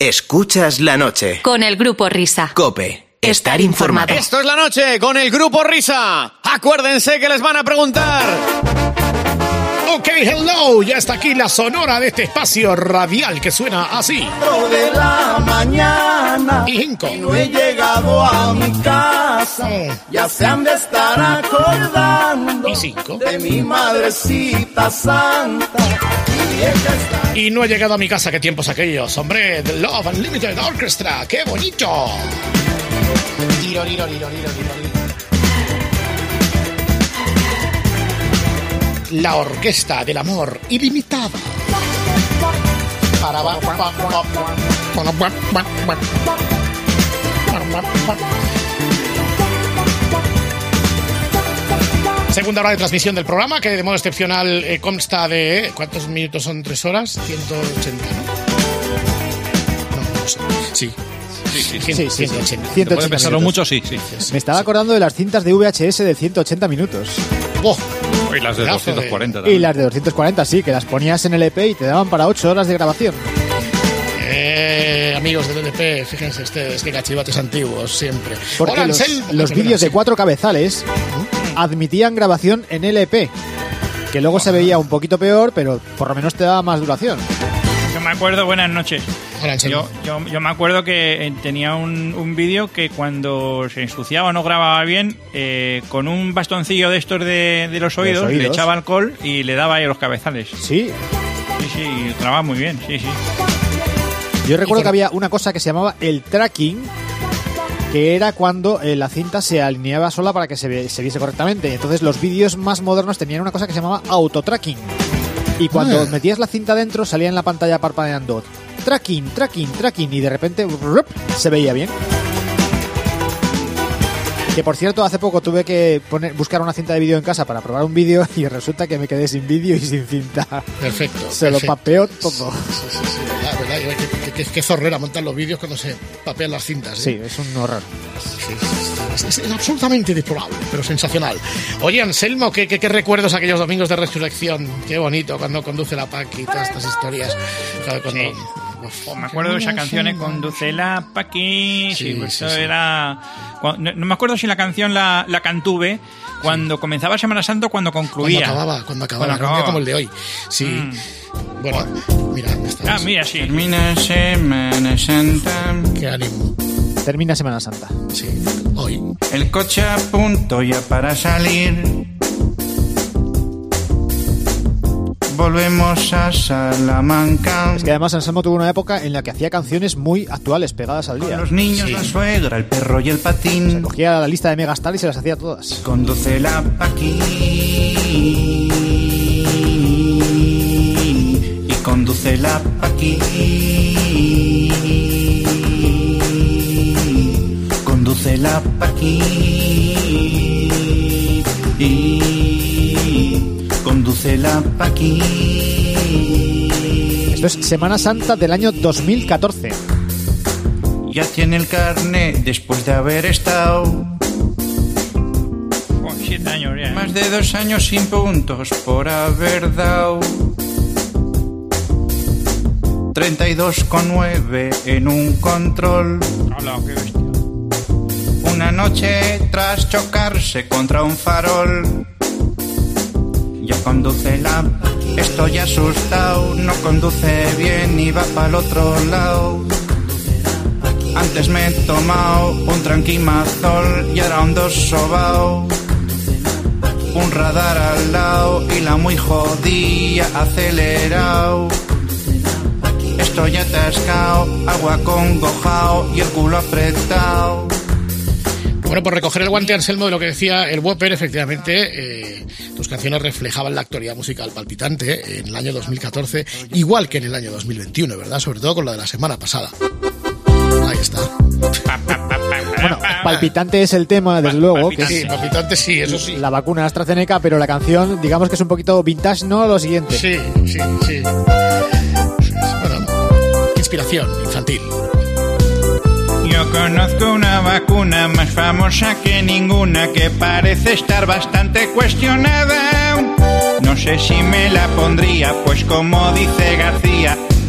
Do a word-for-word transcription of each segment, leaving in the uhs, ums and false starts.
Escuchas la noche. Con el Grupo Risa. COPE. Estar informado. Esto es la noche con el Grupo Risa. Acuérdense que les van a preguntar. Ok, hello, ya está aquí la sonora de este espacio radial que suena así. De la mañana y cinco. Y no he llegado a mi casa. Ya se han de estar acordando. Y cinco. De mi madrecita santa. Mi vieja está... Y no he llegado a mi casa, qué tiempos aquellos. Hombre, The Love Unlimited Orchestra, qué bonito. Tiro, tiro, tiro, tiro, tiro. La orquesta del amor ilimitada. Segunda hora de transmisión del programa, que de modo excepcional eh, consta de... ¿Cuántos minutos son? ¿Tres horas? ciento ochenta, ¿no? No, no sé. Sí. Sí, sí, sí, sí, ciento ochenta. ciento ochenta. Puede pensarlo mucho, sí, sí. Me estaba acordando de las cintas de V H S de ciento ochenta minutos. ¡Oh! Y las de doscientos cuarenta de... también. Y las de doscientos cuarenta, sí, que las ponías en L P y te daban para ocho horas de grabación. Eh, amigos del L P, fíjense ustedes qué cachivates antiguos siempre. Porque Hola, los, Ansel... los vídeos de cuatro cabezales admitían grabación en L P, que luego se veía un poquito peor, pero por lo menos te daba más duración. Yo me acuerdo, buenas noches. Hola, yo, yo, yo me acuerdo que tenía un, un vídeo que cuando se ensuciaba o no grababa bien, eh, con un bastoncillo de estos de, de los oídos, los oídos, le echaba alcohol y le daba ahí a los cabezales. Sí. Sí, sí, grababa muy bien, sí, sí. Yo recuerdo que había una cosa que se llamaba el tracking, que era cuando eh, la cinta se alineaba sola para que se, ve, se viese correctamente. Entonces los vídeos más modernos tenían una cosa que se llamaba auto-tracking. Y cuando ah. metías la cinta dentro, salía en la pantalla parpadeando tracking, tracking, tracking, y de repente rup, se veía bien. Que por cierto, hace poco tuve que poner, buscar una cinta de vídeo en casa para probar un vídeo y resulta que me quedé sin vídeo y sin cinta. Perfecto. Se perfecto. lo papeó todo. Sí, sí, sí. La verdad, qué, qué, qué zorrera montar los vídeos cuando se papean las cintas. ¿eh? Sí, es un horror. Sí, es, es, es absolutamente deplorable, pero sensacional. Oye, Anselmo, ¿qué, qué, qué recuerdos aquellos domingos de resurrección? Qué bonito cuando conduce la Paqui y todas estas historias. Cuando, sí. Uf, me acuerdo de esa canción, eh, Conduce la Paqui. Sí, sí, eso sí, era... No, no me acuerdo si la canción la, la cantuve cuando sí. comenzaba Semana Santa o cuando concluía. Cuando acababa, cuando acababa, cuando acababa. Como el de hoy. Sí. Mm. Bueno, mira, está. Ah, mira, sí. Termina Semana Santa. Qué ánimo. Termina Semana Santa. Sí, hoy. El coche a punto ya para salir. Volvemos a Salamanca. Es que además Anselmo tuvo una época en la que hacía canciones muy actuales, pegadas al día. Con los niños, sí. La suegra, el perro y el patín. Se cogía la lista de Megastar y se las hacía todas. Conduce la Paqui y conduce la Paqui. Conduce la Paqui y conduce la Paqui. Esto es Semana Santa del año dos mil catorce. Ya tiene el carnet después de haber estado oh, siete años ya. Más de dos años sin puntos por haber dado treinta y dos coma nueve en un control. Hola, qué bestia. Una noche tras chocarse contra un farol. Ya conduce la... Estoy asustado, no conduce bien y va para el otro lado. Antes me he tomado un tranquimazol y ahora un dos sobao. Un radar al lado y la muy jodía acelerado. Estoy atascado, agua acongojao y el culo apretado. Bueno, por recoger el guante, Anselmo, de lo que decía el Whopper, efectivamente, eh, tus canciones reflejaban la actualidad musical palpitante en el año dos mil catorce, igual que en el año dos mil veintiuno, ¿verdad? Sobre todo con la de la semana pasada. Ahí está. Bueno, palpitante es el tema, desde luego. Que sí, palpitante sí, eso sí. La vacuna AstraZeneca, pero la canción, digamos que es un poquito vintage, ¿no? Lo siguiente. Sí, sí, sí. Bueno, inspiración infantil. Yo conozco una vacuna más famosa que ninguna, que parece estar bastante cuestionada. No sé si me la pondría, pues como dice García,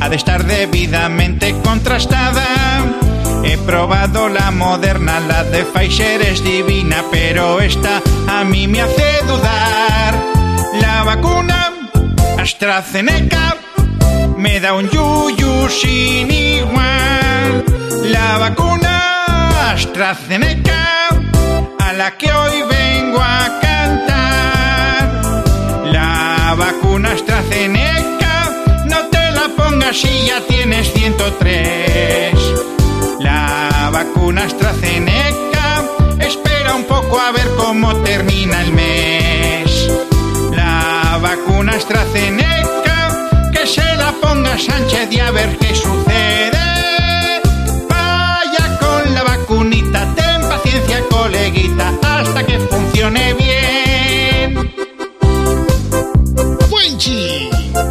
ha de estar debidamente contrastada. He probado la moderna, la de Pfizer es divina, pero esta a mí me hace dudar. La vacuna AstraZeneca me da un yuyu sin igual. La vacuna AstraZeneca, a la que hoy vengo a cantar. La vacuna AstraZeneca, no te la pongas si ya tienes ciento tres. La vacuna AstraZeneca, espera un poco a ver cómo termina el mes. La vacuna AstraZeneca, que se la ponga Sánchez y a ver qué sucede. Vaya con la vacunita, ten paciencia, coleguita, hasta que funcione bien. ¡Buenchi!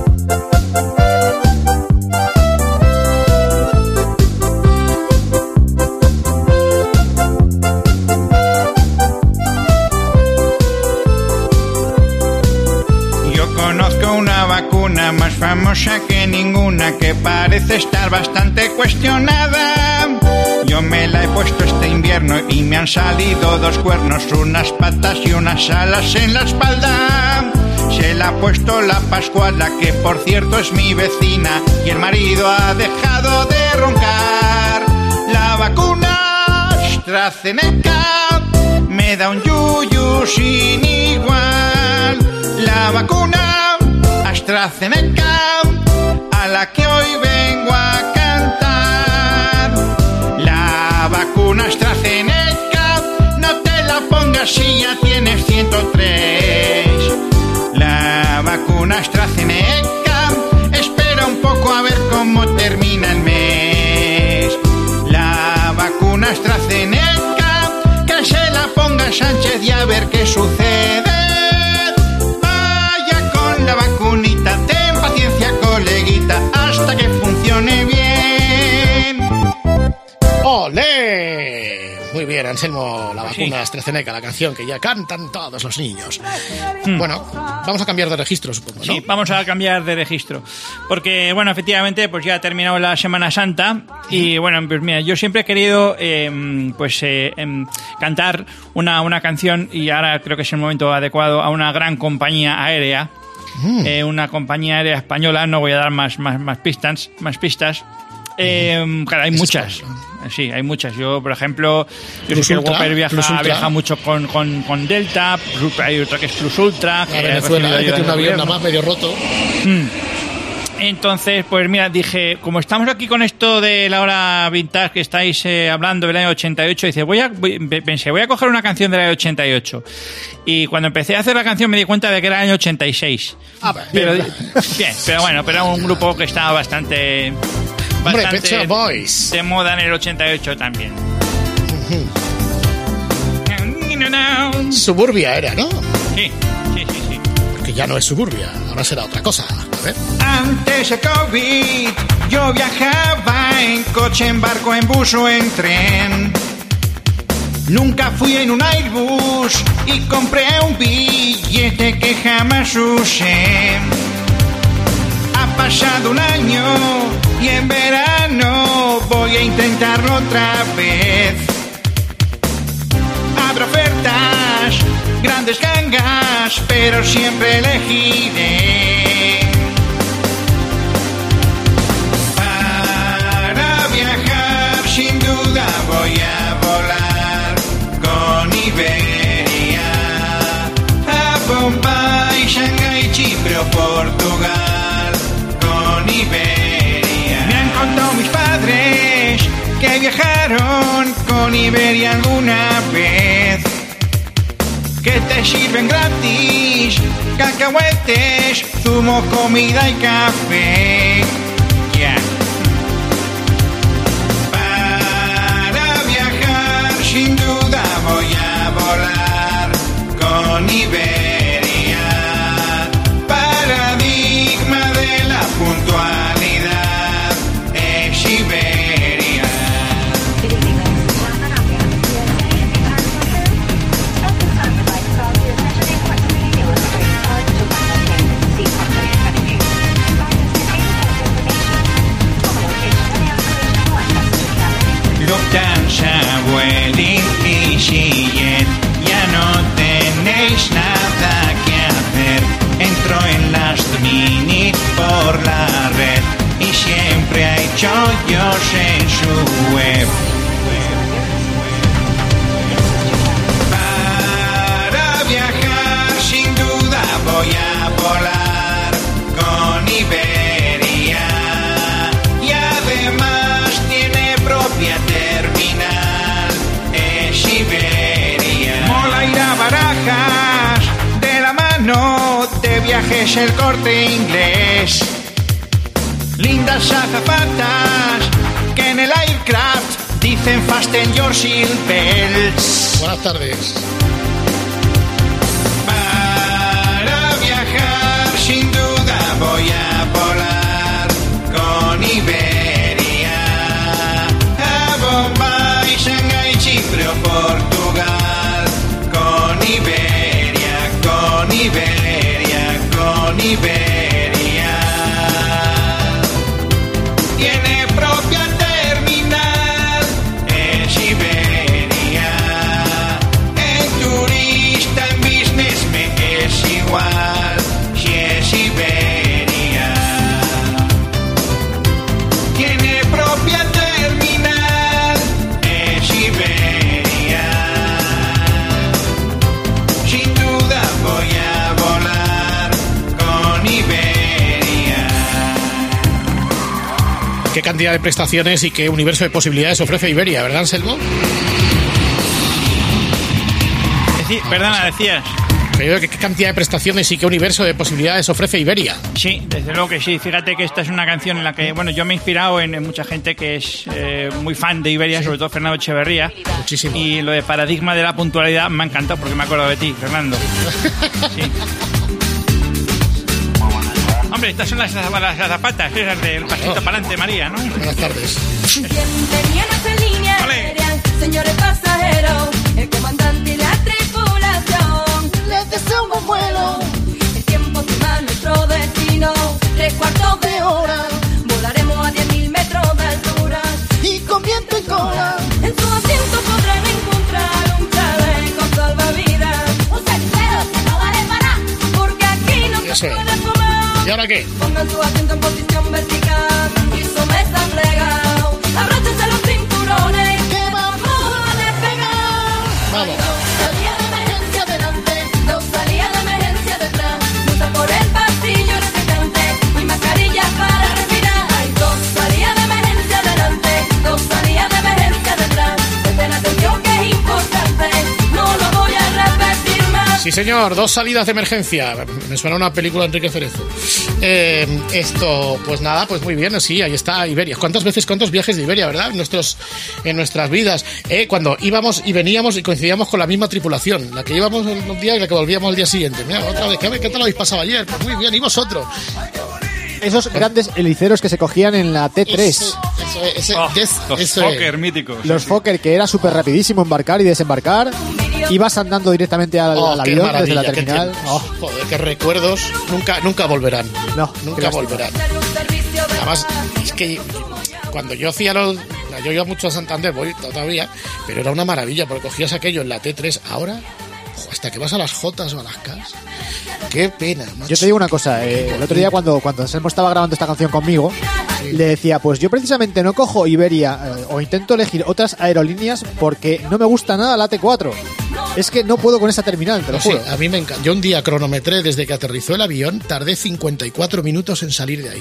Vacuna más famosa que ninguna, que parece estar bastante cuestionada. Yo me la he puesto este invierno y me han salido dos cuernos, unas patas y unas alas en la espalda. Se la ha puesto la Pascuala, que por cierto es mi vecina, y el marido ha dejado de roncar. La vacuna AstraZeneca me da un yuyu sin igual. La vacuna AstraZeneca, a la que hoy vengo a cantar. La vacuna AstraZeneca, no te la pongas si ya tienes ciento tres. La vacuna AstraZeneca, espera un poco a ver cómo termina el mes. La vacuna AstraZeneca, que se la ponga Sánchez y a ver qué sucede. La vacunita, ten paciencia, coleguita, hasta que funcione bien. ¡Olé! Muy bien, Anselmo, la vacuna AstraZeneca, la canción que ya cantan todos los niños. Hmm. Bueno, vamos a cambiar de registro, supongo, ¿no? Sí, vamos a cambiar de registro. Porque, bueno, efectivamente, pues ya ha terminado la Semana Santa. Y, bueno, pues mira, yo siempre he querido, eh, pues, eh, eh, cantar una, una canción, y ahora creo que es el momento adecuado, a una gran compañía aérea. Mm. Eh, una compañía aérea española, no voy a dar más, más, más pistas, más pistas. Eh, claro, hay muchas. Sí, hay muchas. Yo, por ejemplo, yo sé que el Whopper viaja, viaja mucho con, con, con Delta. Hay otra que es Plus Ultra. Que Venezuela, que tiene un avión nada más medio roto. Mm. Entonces, pues mira, dije, como estamos aquí con esto de la hora vintage que estáis eh, hablando del año ochenta y ocho, dice, voy a, voy, pensé, voy a coger una canción del año ochenta y ocho. Y cuando empecé a hacer la canción me di cuenta de que era el año ochenta y seis. Ah, pero, bien. bien, pero bueno, pero era un grupo que estaba bastante, bastante Pet Shop Boys. De moda en el ochenta y ocho también. Uh-huh. Suburbia era, ¿no? Sí, sí, sí, sí. Que ya no es Suburbia, ahora será otra cosa. A ver. Antes de COVID, yo viajaba en coche, en barco, en bus o en tren. Nunca fui en un Airbus y compré un billete que jamás usé. Ha pasado un año y en verano voy a intentarlo otra vez. Habrá ofertas, grandes gangas, pero siempre elegiré. Para viajar sin duda voy a volar con Iberia a Bombay, Shanghái, Chipre o Portugal con Iberia. Me han contado mis padres que viajaron con Iberia alguna vez, que te sirven gratis cacahuetes, zumo, comida y café. Yeah. Para viajar sin duda voy a volar con Iberia. Paradigma de la puntualidad es Iberia. Lufthansa, Vueling y EasyJet. Ya no tenéis nada que hacer. Entro en Last Minute por la red y siempre hay chollos en su web. Para viajar sin duda voy a volar con Iberia y además tiene propia terminal, es Iberia. Mola ir a Barajas de la mano de Viajes El Corte Inglés. Lindas azafatas que en el aircraft dicen fasten your seatbelts. Buenas tardes. Para viajar sin duda voy a volar con Iberia a Bombay, Shanghái, Chipre o Portugal. Con Iberia, con Iberia, con Iberia. Tiene propia terminal, es Iberia. En turista, en business me es igual, si es Iberia. Tiene propia terminal, es Iberia. Sin duda voy a volar con Iberia. Qué cantidad de prestaciones y qué universo de posibilidades ofrece Iberia, ¿verdad, Anselmo? Deci- perdona, decías. Creo que qué cantidad de prestaciones y qué universo de posibilidades ofrece Iberia. Sí, desde luego que sí. Fíjate que esta es una canción en la que, bueno, yo me he inspirado en, en mucha gente que es eh, muy fan de Iberia, sobre todo Fernando Echeverría. Muchísimo. Y lo de paradigma de la puntualidad me ha encantado porque me he acordado de ti, Fernando. Sí. Hombre, estas son las, las zapatas, esas del pasito Oh. para adelante, María, ¿no? Buenas tardes. Bienvenida a nuestra línea Ole. aérea, señores pasajeros, el comandante y la tripulación. Les deseo un buen vuelo. El tiempo estima nuestro destino, tres cuartos de hora. Volaremos a diez mil metros de altura y con viento y cola. En su asiento podrán encontrar un chaleco salvavidas. Un cenicero que no vale para, porque aquí no Eso se es. puede fumar. ¿Y ahora qué? Pongan su asiento en posición vertical y su mesa plegado. Abróchense los cinturones que vamos a despegar. Vamos. Dos salida de emergencia adelante, dos salida de emergencia detrás. Lucha por el pasillo refrescante y mascarillas para respirar. Hay dos salidas de emergencia adelante, dos salidas de emergencia detrás. Presten atención que es importante, no lo voy a repetir más. Sí, señor, dos salidas de emergencia. Me suena una película de Enrique Cerezo. Eh, esto, pues nada, pues muy bien, sí, ahí está Iberia. ¿Cuántas veces, cuántos viajes de Iberia, verdad? En, nuestros, en nuestras vidas. Eh, cuando íbamos y veníamos y coincidíamos con la misma tripulación. La que íbamos un día y la que volvíamos al día siguiente. Mira, otra vez, ¿qué, qué tal lo habéis pasado ayer? Pues muy bien, ¿y vosotros? Esos grandes heliceros que se cogían en la T tres. Eso, eso, ese, Oh, des- los eso es. Fokker míticos. Los Fokker, que era súper rapidísimo embarcar y desembarcar. Ibas andando directamente al, Oh, al qué avión desde la maravilla, qué terminal. tiempos. Oh, Joder, qué recuerdos. Nunca, nunca volverán. no, Nunca qué lástima. volverán. Además, es que cuando yo hacía los... Yo iba mucho a Santander, voy todavía, pero era una maravilla, porque cogías aquello en la T tres. Ahora, ojo, hasta que vas a las Jotas o a las Ks. Qué pena, macho. Yo te digo una cosa, eh, el otro día cuando, cuando Anselmo estaba grabando esta canción conmigo, le decía, pues yo precisamente no cojo Iberia eh, o intento elegir otras aerolíneas porque no me gusta nada la T cuatro. Es que no puedo con esa terminal, te lo No sé, juro. a mí me encanta. Yo un día cronometré desde que aterrizó el avión, tardé cincuenta y cuatro minutos en salir de ahí.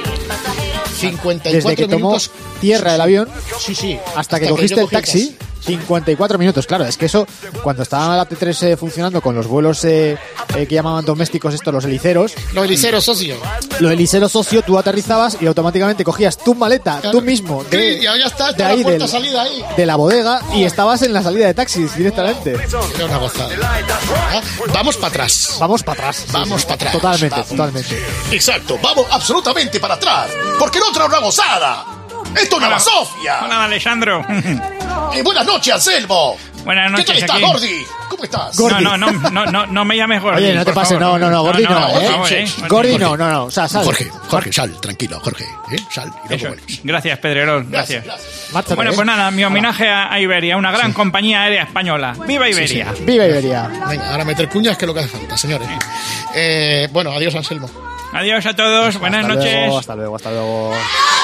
cincuenta y cuatro Desde que tomó minutos. tierra el avión Sí, sí. hasta que yo cogiste el cogí taxi, cincuenta y cuatro minutos. Claro, es que eso, cuando estaba la T tres eh, funcionando con los vuelos eh, eh, que llamaban domésticos estos, los heliceros, Los heliceros, socio. los heliceros socio, tú aterrizabas y automáticamente cogías tu maleta, Claro. tú mismo, de, Sí, ya, ya está, de está ahí la puerta del- salida ahí. de la bodega y estabas en la salida de taxis directamente. Era una gozada. ¿Ah? Vamos para atrás. Vamos para atrás. Vamos para atrás. Totalmente, Vamos. totalmente. Exacto, vamos absolutamente para atrás. Porque no trae una gozada. Esto es una basofia. Hola, Alessandro. Eh, buenas noches, Anselmo. Buenas ¿Qué noches. tal estás, aquí. Gordi? ¿Cómo ¿cómo estás? No, no, no, no, no, no me llames Gordi. Oye, no te por pases, favor. no, no, no, Gordi no, por ¿eh? favor, ¿eh? Gordi no, no, no, o sea, sal. Jorge, Jorge, sal, tranquilo, Jorge. ¿eh? Sal y luego Eso. vuelves. Gracias, Pedrerol, gracias. Márchate, Bueno, ¿eh? pues nada, mi homenaje a Iberia, una gran compañía aérea española. ¡Viva Iberia! Viva Iberia. Venga, ahora meter cuñas que es lo que hace falta, señores. Eh, bueno, adiós, Anselmo. Adiós a todos, buenas Hasta noches. luego, hasta luego, hasta luego.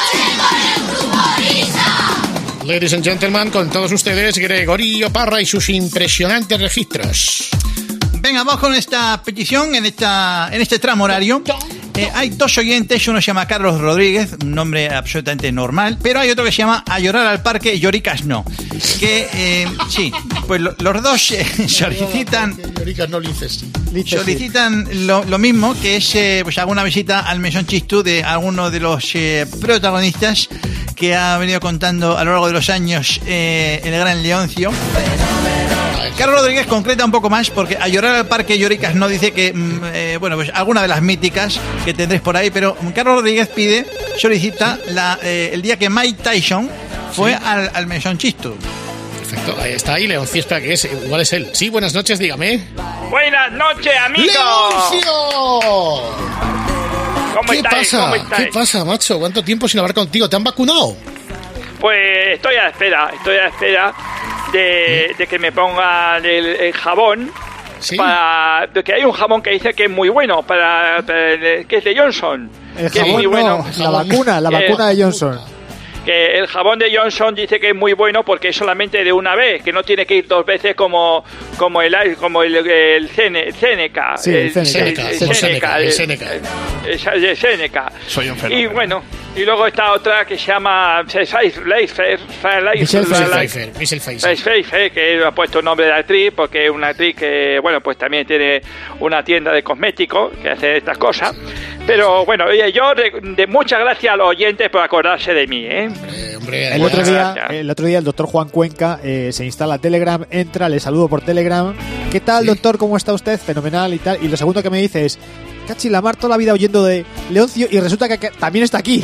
Ladies and gentlemen, con todos ustedes, Gregorio Parra y sus impresionantes registros. Venga, vamos con esta petición en esta en este tramo horario. Eh, hay dos oyentes, uno se llama Carlos Rodríguez, un nombre absolutamente normal, pero hay otro que se llama A llorar al parque y Lloricas no. Que, eh, sí, pues lo, los dos eh, solicitan... Lloricas no lices. Solicitan lo, lo mismo, que es eh, pues alguna visita al Mesón Chistú de alguno de los eh, protagonistas que ha venido contando a lo largo de los años eh, el gran Leoncio. Carlos Rodríguez concreta un poco más porque A llorar al parque Lloricas no dice que, mm, eh, bueno, pues alguna de las míticas que tendréis por ahí, pero Carlos Rodríguez pide, solicita la, eh, el día que Mike Tyson fue Sí. al, al Mesón Chistú. Perfecto, ahí está ahí Leoncio, espera que es, igual es él. Sí, buenas noches, dígame. Buenas noches, amigos. ¡Leoncio! ¿Cómo ¿Qué estáis? pasa? ¿Cómo estáis? ¿Qué pasa, macho? ¿Cuánto tiempo sin hablar contigo? ¿Te han vacunado? Pues estoy a la espera, estoy a la espera de, de que me pongan el, el jabón. Sí. Para, de que hay un jabón que dice que es muy bueno, para, para el- que es de Johnson. El que es jabón muy no, bueno. la vacuna, la Eh, vacuna de Johnson. Que el jabón de Johnson dice que es muy bueno porque es solamente de una vez, que no tiene que ir dos veces como como el como el, el Cene- Seneca. Sí, el Seneca, el el Seneca, el el- Seneca. el- el Seneca. Soy un Y fenómeno. bueno, y luego está otra que se llama Pfeiffer, Michelle Pfeiffer, Michelle Pfeiffer. Pfeiffer, que ha puesto nombre de actriz porque es una actriz que, bueno, pues también tiene una tienda de cosméticos que hace estas cosas. Pero bueno, oye, yo de, de muchas gracias a los oyentes por acordarse de mí, ¿eh? Eh, hombre, El otro, Muchas día, gracias. el otro día el doctor Juan Cuenca eh, se instala Telegram, entra, le saludo por Telegram. ¿Qué tal, doctor? ¿Cómo está usted? Fenomenal y tal. Y lo segundo que me dice es, Cachi Lamar toda la vida huyendo de Leoncio y resulta que, que también está aquí.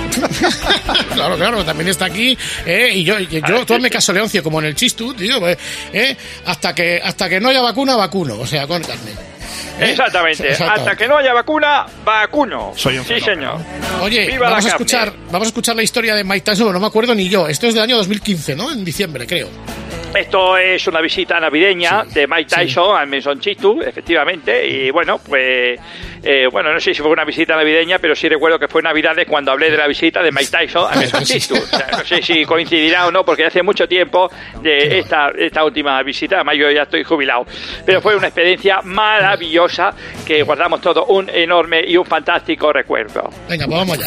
Claro, claro, también está aquí, ¿eh? Y yo, y yo tú hazme caso, Leoncio, como en el Chistú, tío, pues, ¿eh? Hasta que, hasta que no haya vacuna, vacuno, o sea, con carne. ¿Eh? Exactamente. Exactamente. Hasta que no haya vacuna, vacuno. Soy un Sí, fenómeno. señor. Oye, Viva vamos a la escuchar, carne. vamos a escuchar la historia de Mike Tyson, pero no me acuerdo ni yo. Esto es del año dos mil quince, ¿no? En diciembre, creo. Esto es una visita navideña Sí, de Mike sí. Tyson al Mesón Chistú, efectivamente. Y bueno, pues. eh, bueno, no sé si fue una visita navideña, pero sí recuerdo que fue Navidades cuando hablé de la visita de Mike Tyson al Mesón Sí. Chistú. O sea, no sé si coincidirá o no, porque hace mucho tiempo de esta, esta última visita. Además, yo ya estoy jubilado. Pero fue una experiencia maravillosa que guardamos todos un enorme y un fantástico recuerdo. Venga, pues vamos allá.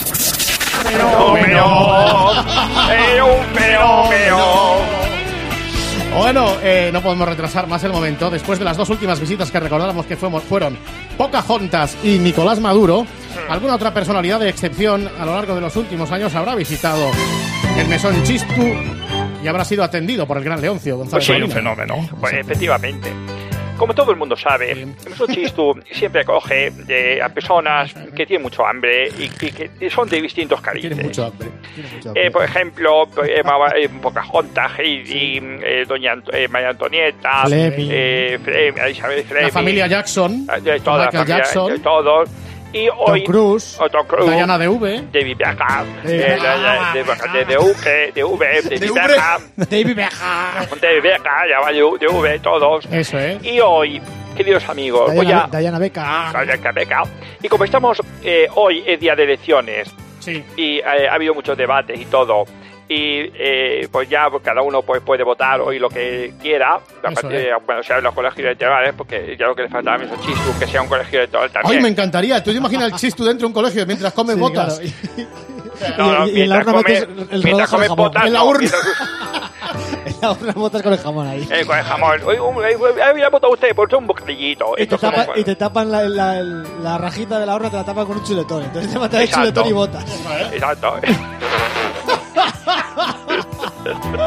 Fenómeno, es un fenómeno. Bueno, eh, no podemos retrasar más el momento. Después de las dos últimas visitas que recordáramos que fuimos, fueron Pocahontas y Nicolás Maduro, alguna otra personalidad de excepción a lo largo de los últimos años habrá visitado el Mesón Chistú y habrá sido atendido por el gran Leoncio González. Pues soy un Molina. fenómeno. Pues efectivamente. Como todo el mundo sabe, el Mesón Chistú siempre acoge eh, a personas que tienen mucho hambre y, y que son de distintos Tiene calices. mucho hambre. Tiene mucho hambre. Eh, por ejemplo, eh, Ma- eh, Pocahontas, Heidi, eh, Doña Ant- eh, María Antonieta, Fleming. eh, Fle- Isabel Fleming, La familia Jackson, eh, de toda la Michael familia, Jackson, de todos. Y hoy, Cruise, o Tom Cruise, Diana de V, David Beckham, David eh, de, de, de, de V, de V, David V. Beckham, David Beckham. David Beckham, ya va de de V, todos. eso es. Y hoy, queridos amigos, voy Diana, a... Diana Beckham. Diana Beckham. Y como estamos, eh, hoy es día de elecciones Sí. y eh, ha habido muchos debates y todo, y eh, pues ya cada uno pues puede votar hoy lo que quiera, a Eso partir es. de, bueno, sea en los colegios electorales, porque ya lo que le faltaba a mí es un Chistú, que sea un colegio electoral Ay, también. me encantaría. ¿Tú te imaginas el Chistú dentro de un colegio mientras comes Sí, botas? claro. No, no, Y- y en la mientras urna come- metes el mientras rodajo de comes jamón. botas, En la no, urna. mientras- En la urna botas con el jamón ahí. eh, con el jamón. Oye, un- eh, eh, había votado usted por un bocadillito. Y te, Esto como- tapa- y te tapan la, la, la rajita de la horna, te la tapan con un chuletón. Entonces te matan el Exacto. chuletón y botas. Exacto.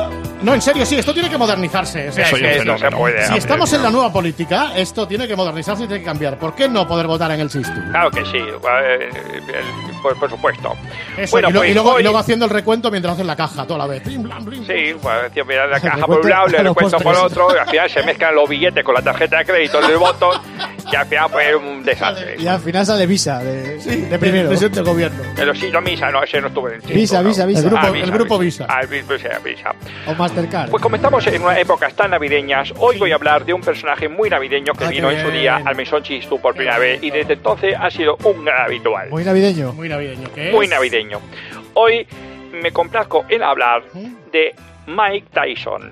No, en serio, sí, esto tiene que modernizarse. O sea, Eso es ya que es no se puede. si hombre, estamos en no. la nueva política, esto tiene que modernizarse y tiene que cambiar. ¿Por qué no poder votar en el Chistu? Claro que sí, eh, el- por, por supuesto. Eso, Bueno, y, lo- pues y luego, hoy- y luego haciendo el recuento mientras hacen la caja toda la vez. Blim, blam, blim. Sí, bueno, tío, mira la caja por recuento un lado, le a los recuento por postres. otro, y al final se mezclan los billetes con la tarjeta de crédito del voto, y al final pues es un desastre. Y al final sale Visa de, de primero. Presidente del gobierno. Pero sí, no Misa, no, ese no estuvo en el Visa, cinco, ¿no? Visa, Visa. El grupo, Ah, el grupo Visa. Ah, el Visa, Visa, Visa. O Mastercard. Pues como estamos en unas épocas tan navideñas, hoy voy a hablar de un personaje muy navideño que Ah, vino qué en su bien. día al Mesón Chistu por primera vez, y desde entonces ha sido un gran habitual. Muy navideño. Muy navideño. ¿Qué es? Muy navideño. Hoy me complazco en hablar de Mike Tyson.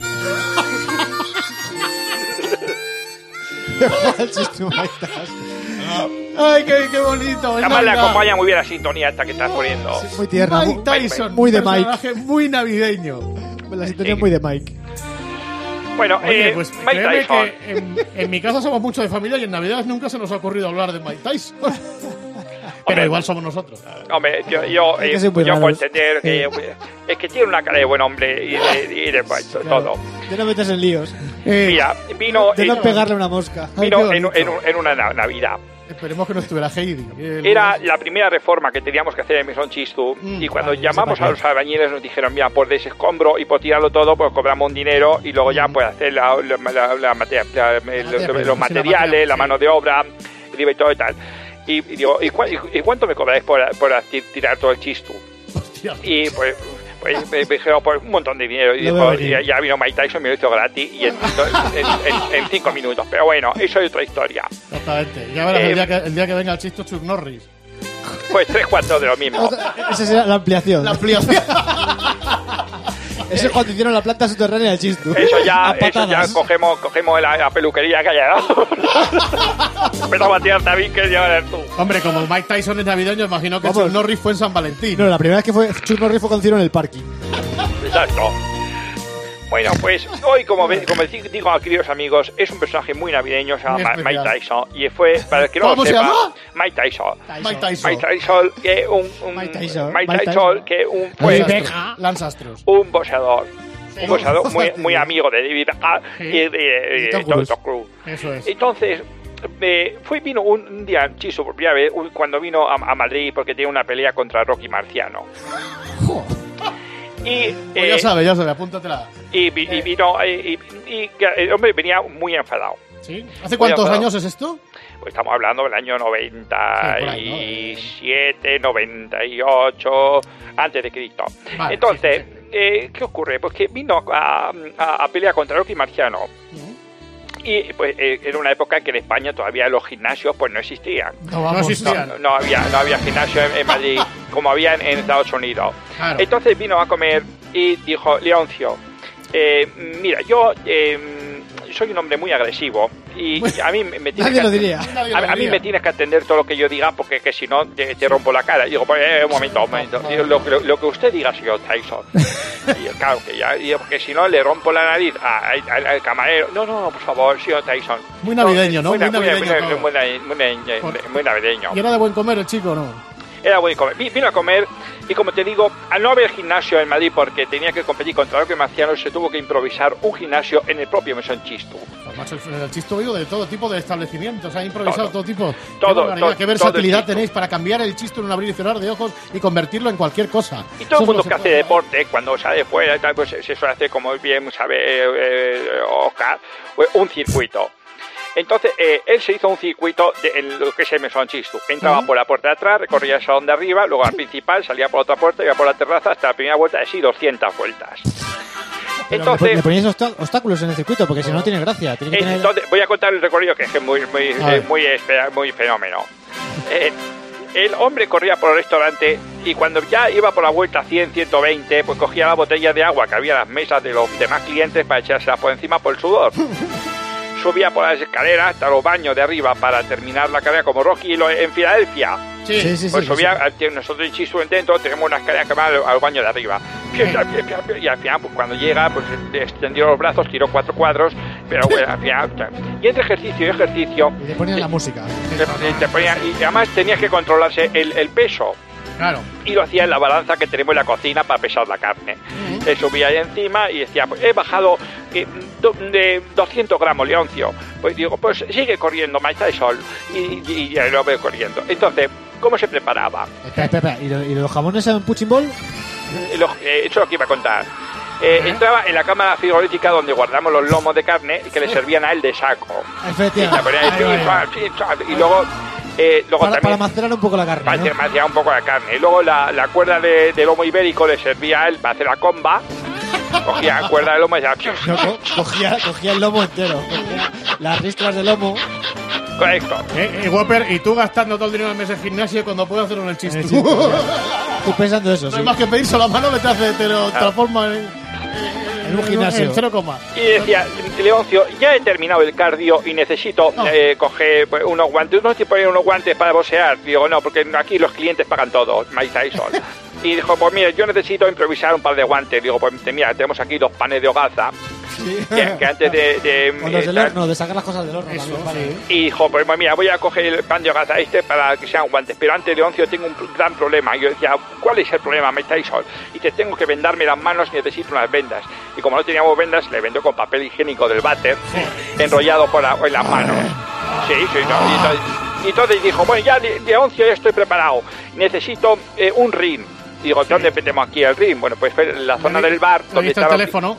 Ay, qué, qué bonito. Además le venga. acompaña muy bien la sintonía esta que estás poniendo. Muy tierna. Mike Muy, Tyson. muy de un Mike. personaje muy navideño. La sintonía es muy de Mike. Bueno, Oye, eh, pues Mike créeme Tyson. que en, en mi casa somos mucho de familia y en Navidades nunca se nos ha ocurrido hablar de Mike Tyson. Pero Hombre, igual somos nosotros. Hombre, yo, yo, Hay que eh, ser muy yo puedo raros. entender que eh, es que tiene una cara de buen hombre y de, y de pues, todo. De no meterse en líos. Eh, Mira, vino, De eh, no pegarle una mosca. Ay, vino qué en, bonito. en un- en una na- Navidad. Esperemos que no estuviera Heidi. El- Era la primera reforma que teníamos que hacer en Mesón Chistu, Mm, y cuando vale, ya sé llamamos para a qué. los albañiles nos dijeron, mira, por ese escombro y por tirarlo todo, pues cobramos un dinero y luego Mm. ya pues hacer la, la, la- la materia- la- el- materia los, prima, sí, la materiales, materia, la sí. mano de obra, el I V A y todo y tal. Y, y digo, ¿y, cua- y- y cuánto me cobráis por, por ti- tirar todo el Chistu? Hostia. Y pues, pues me, me dijeron, pues un montón de dinero. Y Lo dijo, veo venir. ya, ya vino Mike Tyson y me lo hizo gratis y en, en, en- en cinco minutos. Pero bueno, eso es otra historia. Exactamente. Ya verás Eh, el, día que, el día que venga el chisto Chuck Norris. Pues tres cuartos de lo mismo. Esa será la ampliación. La ampliación. Eso es cuando hicieron la planta subterránea del Chistu. Eso ya, A eso ya patadas. cogemos, cogemos la, la peluquería que haya dado. Empezamos a tirar tabiques y a ver tú. Hombre, como Mike Tyson es navideño, imagino que Vamos. Chuck Norris fue en San Valentín. No, la primera vez que fue Chuck Norris fue conocido en el parking. Exacto. Bueno, pues hoy, como, ve- como di- digo a queridos amigos, es un personaje muy navideño, se llama Muy Ma- especial. Mike Tyson. Y fue, para el que no ¿Cómo lo se sepa, llama? Mike Tyson. Mike Tyson. Mike Tyson, que un, un Mike Tyson. Mike Mike Tyson, Tyson. que un, fue Lance Astros. Lance Astros. un boxeador. Un boxeador muy, Fastidio. muy amigo de David Beckham y de, de- Y Tom de Tom Cruise. Cruise. Eso es. Entonces, eh, fue, vino un, un día en Chiso por primera vez, un- cuando vino a, a Madrid porque tenía una pelea contra Rocky Marciano. Y, Pues ya eh, sabe, ya sabe, apúntatela. y, vi- y vino, eh, y, y que el hombre venía muy enfadado. ¿Sí? ¿Hace cuántos Voy a- años es esto? Pues estamos hablando del año noventa Sí, por ahí, y siete, noventa y ocho, antes de Cristo. Vale, Entonces, sí, sí, eh, ¿qué ocurre? Pues que vino a, a, a pelear contra Rocky Marciano. Y pues eh, era una época en que en España todavía los gimnasios pues no existían. No, vamos, no existían. No, no había, no había gimnasio en, en Madrid como había en, en Estados Unidos. Claro. Entonces vino a comer y dijo, Leoncio, eh, mira, yo eh, soy un hombre muy agresivo y a mí me, me tienes Nadie que, lo diría. Nadie a, lo a mí diría. me tienes que atender todo lo que yo diga porque que si no te, te rompo la cara. Y digo, pues eh, un momento, un momento. Digo, lo, lo- lo que usted diga, señor Tyson. Y claro, que ya, digo, porque si no le rompo la nariz a- a- al, al camarero. No, no, por favor, señor Tyson. Muy navideño, ¿no? Muy, Muy na- muy, navideño muy, todo. muy na- muy na- Por- muy navideño. ¿Y era de buen comer el chico o no? Era buen comer. Vi- Vino a comer y, como te digo, al no haber gimnasio en Madrid porque tenía que competir contra Roque Marciano, se tuvo que improvisar un gimnasio en el propio Mesón Chistu. Pues, macho, el, el chisto vivo de todo tipo de establecimientos. Ha improvisado Todo. todo, tipo. Todo, Qué barbaridad, todo, qué todo el versatilidad chisto. tenéis para cambiar el chisto en un abrir y cerrar de ojos y convertirlo en cualquier cosa. Y todo el Eso mundo no se que hace puede- deporte, cuando sale fuera y tal, pues se suele hacer, como bien sabe eh, eh, Oscar, pues, un circuito. Entonces, eh, él se hizo un circuito de, en lo que es el Mesón Chistu. Entraba Ujú. por la puerta de atrás, recorría el salón de arriba, luego al principal, salía por otra puerta, iba por la terraza hasta la primera vuelta, así doscientas vueltas. Pero le Entonces, poníais obstá- obstáculos en el circuito porque si no tiene gracia. Tiene que tener... entonces, voy a contar el recorrido que es muy, muy, A ver. eh, muy, espe- muy fenómeno. Eh, el hombre corría por el restaurante y cuando ya iba por la vuelta cien, ciento veinte, pues cogía la botella de agua que había en las mesas de los demás clientes para echárselas por encima por el sudor. Subía por las escaleras hasta los baños de arriba para terminar la carrera como Rocky y lo- en Filadelfia. Sí, Sí, sí, Pues sí, subía, sí. al- tiene- nosotros en Chisu dentro tenemos una escalera que va al, al baño de arriba. Y al final, pues cuando llega, pues extendió los brazos, tiró cuatro cuadros, pero bueno, al final... Y entre ejercicio y ejercicio, Y le ponían la música. te, te ponía- y además tenías que controlarse el, el peso. Claro. Y lo hacía en la balanza que tenemos en la cocina para pesar la carne. Uh-huh. Le subía ahí encima y decía, pues he bajado eh, do, de doscientos gramos, Leoncio. Pues digo, pues sigue corriendo, Mike Tyson. Y, y, y ya lo veo corriendo. Entonces, ¿cómo se preparaba? Espera, espera, espera. ¿Y, lo, ¿Y los jamones en punching ball? Lo, eh, eso es lo que iba a contar. Eh, uh-huh. Entraba en la cámara frigorífica donde guardamos los lomos de carne y que le servían a él de saco. Efectivamente. Y, y luego... Eh, luego para, también, para macerar un poco la carne, para ¿no? macerar un poco la carne. Y luego la, la cuerda de, de lomo ibérico le servía a él para hacer la comba. Cogía la cuerda de lomo y ya... No, co- cogía, cogía el lomo entero. Cogía las ristras de lomo. Correcto. Eh, eh, Whopper, y tú gastando todo el dinero en el mes de gimnasio cuando puedes hacerlo en el chiste. Tú pensando eso, no sí. hay más que pedirse la mano que te hace, te lo transforma en, en un gimnasio. En cero coma. Y decía, Leoncio, ya he terminado el cardio y necesito oh. eh, coger pues, unos guantes. No estoy poniendo unos guantes para boxear. Digo, no, porque aquí los clientes pagan todo. Mike Tyson. Y dijo, pues mira, yo necesito improvisar un par de guantes. Digo, pues mira, tenemos aquí dos panes de hogaza. Sí. Que, que antes de... de o los del horno, de sacar las cosas del horno. Eso, también, sí. Y dijo, pues mira, voy a coger el pan de hogaza este para que sean guantes. Pero antes, Leoncio, tengo un gran problema. Y yo decía, ¿cuál es el problema, Mike Tyson? Y te tengo que vendarme las manos y necesito unas vendas. Y como no teníamos vendas, le vendió con papel higiénico del váter, sí. enrollado por la, en las manos. Sí, sí, no. Y entonces, y entonces dijo, bueno, ya, Leoncio, ya estoy preparado. Necesito eh, un ring. Y digo, ¿dónde metemos aquí el ring? Bueno, pues fue en la zona del bar donde está estaba el teléfono.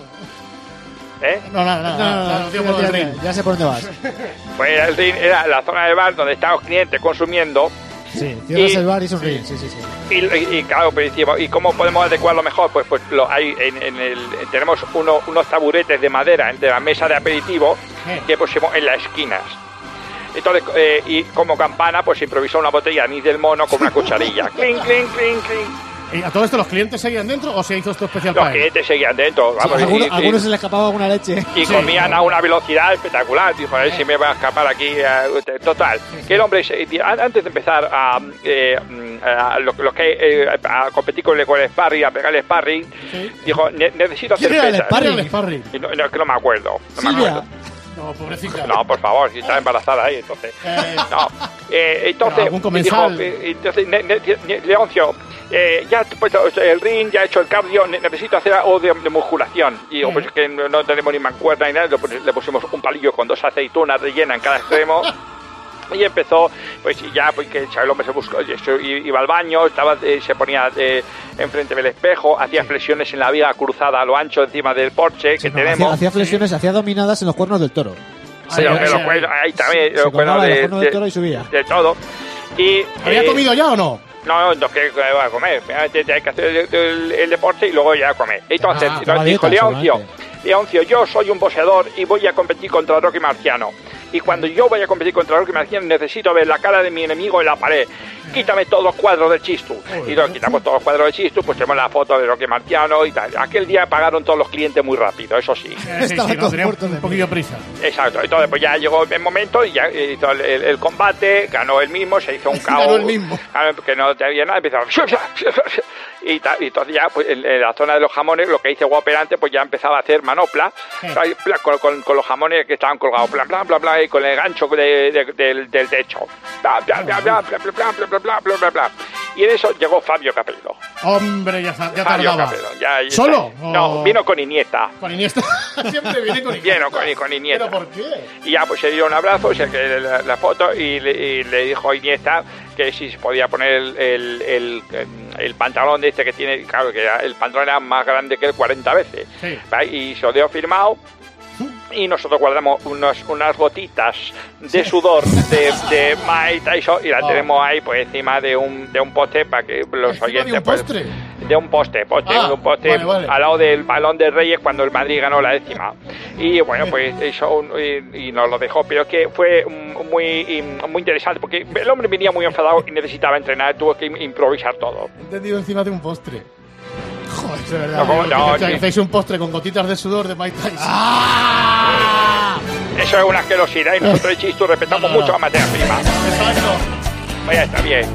¿Eh? No, no, no, no, no, no, no, no, no, no ya sé por dónde vas. Pues el ring era la zona del bar donde estaban los clientes consumiendo. Sí, cierras el bar y es un ring, sí, sí, sí. Y, y, y claro, pues decimos, ¿y cómo podemos adecuarlo mejor? Pues pues lo hay en, en el tenemos uno, unos taburetes de madera entre la mesa de aperitivo que pusimos en las esquinas. Entonces, eh, y como campana, pues improvisó una botella de anís del mono con una cucharilla. Clink, clink, clink, clink. ¿Y a todo esto los clientes seguían dentro o se hizo esto especial los para él? Los clientes seguían dentro. Vamos, sí, algunos, y, algunos y, se les escapaba alguna leche. Y sí, comían no. a una velocidad espectacular. Dijo, a ver si me va a escapar aquí. Uh, total. Que el hombre, antes de empezar a, eh, a, lo, lo que, eh, a competir con el, con el sparring, a pegar el sparring, sí. dijo, ne necesito hacer pesas. ¿Quién era el sparring? No, no, que no me acuerdo. No me Silvia. acuerdo. No, pobrecita. No, por favor, si está embarazada ahí, entonces. Eh, no. Eh, entonces, algún comensal. Dijo, eh, entonces ne, ne, ne, Leoncio, eh, ya pues, el ring, ya he hecho el cardio, ne, necesito hacer algo de, de musculación. Y digo, pues es que no, no tenemos ni mancuerna ni nada, le pusimos un palillo con dos aceitunas rellenas en cada extremo. Y empezó, pues ya, pues que el hombre se buscó, iba al baño, estaba, eh, se ponía eh, enfrente del espejo, hacía flexiones en la viga cruzada a lo ancho encima del porche sí, que no, tenemos. Hacía, hacía flexiones, hacía dominadas en los cuernos del toro. Sí, lo, lo, lo, ahí también, se, los cuernos de, de, del toro y subía. De todo. Y, ¿había eh, comido ya o no? No, no, que voy a comer. Hay que hacer el, el, el deporte y luego ya comer. Entonces, ah, dijo dieta, Leoncio, Leoncio, yo soy un boxeador y voy a competir contra Rocky Marciano. Y cuando yo vaya a competir contra Rocky Marciano necesito ver la cara de mi enemigo en la pared. Quítame todos los cuadros de Chistu. Y nos quitamos todos los cuadros de Chistu, pues tenemos la foto de Rocky Marciano y tal. Aquel día pagaron todos los clientes muy rápido, eso sí. Eh, sí, sí, no, tenía un poquillo prisa. Exacto. Entonces pues ya llegó el momento y ya hizo el, el, el combate, ganó el mismo, se hizo un caos. Ganó el mismo. Que no tenía nada, empezó y, tal, y entonces ya pues, en, en la zona de los jamones, lo que hice Whopper antes, pues ya empezaba a hacer manopla sí. con, con, con los jamones que estaban colgados, bla, bla, bla, bla, y con el gancho de, de, de, del techo. Bla, bla, bla, bla, bla, bla, bla, bla, bla, bla, bla, bla. Y en eso llegó Fabio Capello. Hombre, ya, ya Fabio tardaba. Capello, ya, ya ¿Solo? O... No, vino con Iniesta. Con Iniesta. Siempre viene con Iniesta. Vino con, con Iniesta. ¿Pero por qué? Y ya pues se dio un abrazo, se le la, la foto y le, y le dijo a Iniesta que si se podía poner el, el, el, el pantalón de este que tiene, claro que el pantalón era más grande que él cuarenta veces. Sí. Y se lo dio firmado. Y nosotros guardamos unos, unas gotitas de sudor de, de Mike Tyson y la oh. tenemos ahí pues encima de un de un poste para que los oyentes de un pues, postre de un poste, poste ah, de un poste vale, vale. al lado del balón de Reyes cuando el Madrid ganó la décima. Y bueno, pues eso y, y nos lo dejó, pero es que fue muy muy interesante porque el hombre venía muy enfadado y necesitaba entrenar, tuvo que improvisar todo. Entendido, encima de un postre. Joder, es verdad. No, como, no, que hacéis un postre con gotitas de sudor de Mike Tyson. ¡Ah! Eso es una asquerosidad y nosotros en Chistu respetamos no, no, mucho no. a materia prima. Exacto. Vaya, está bien.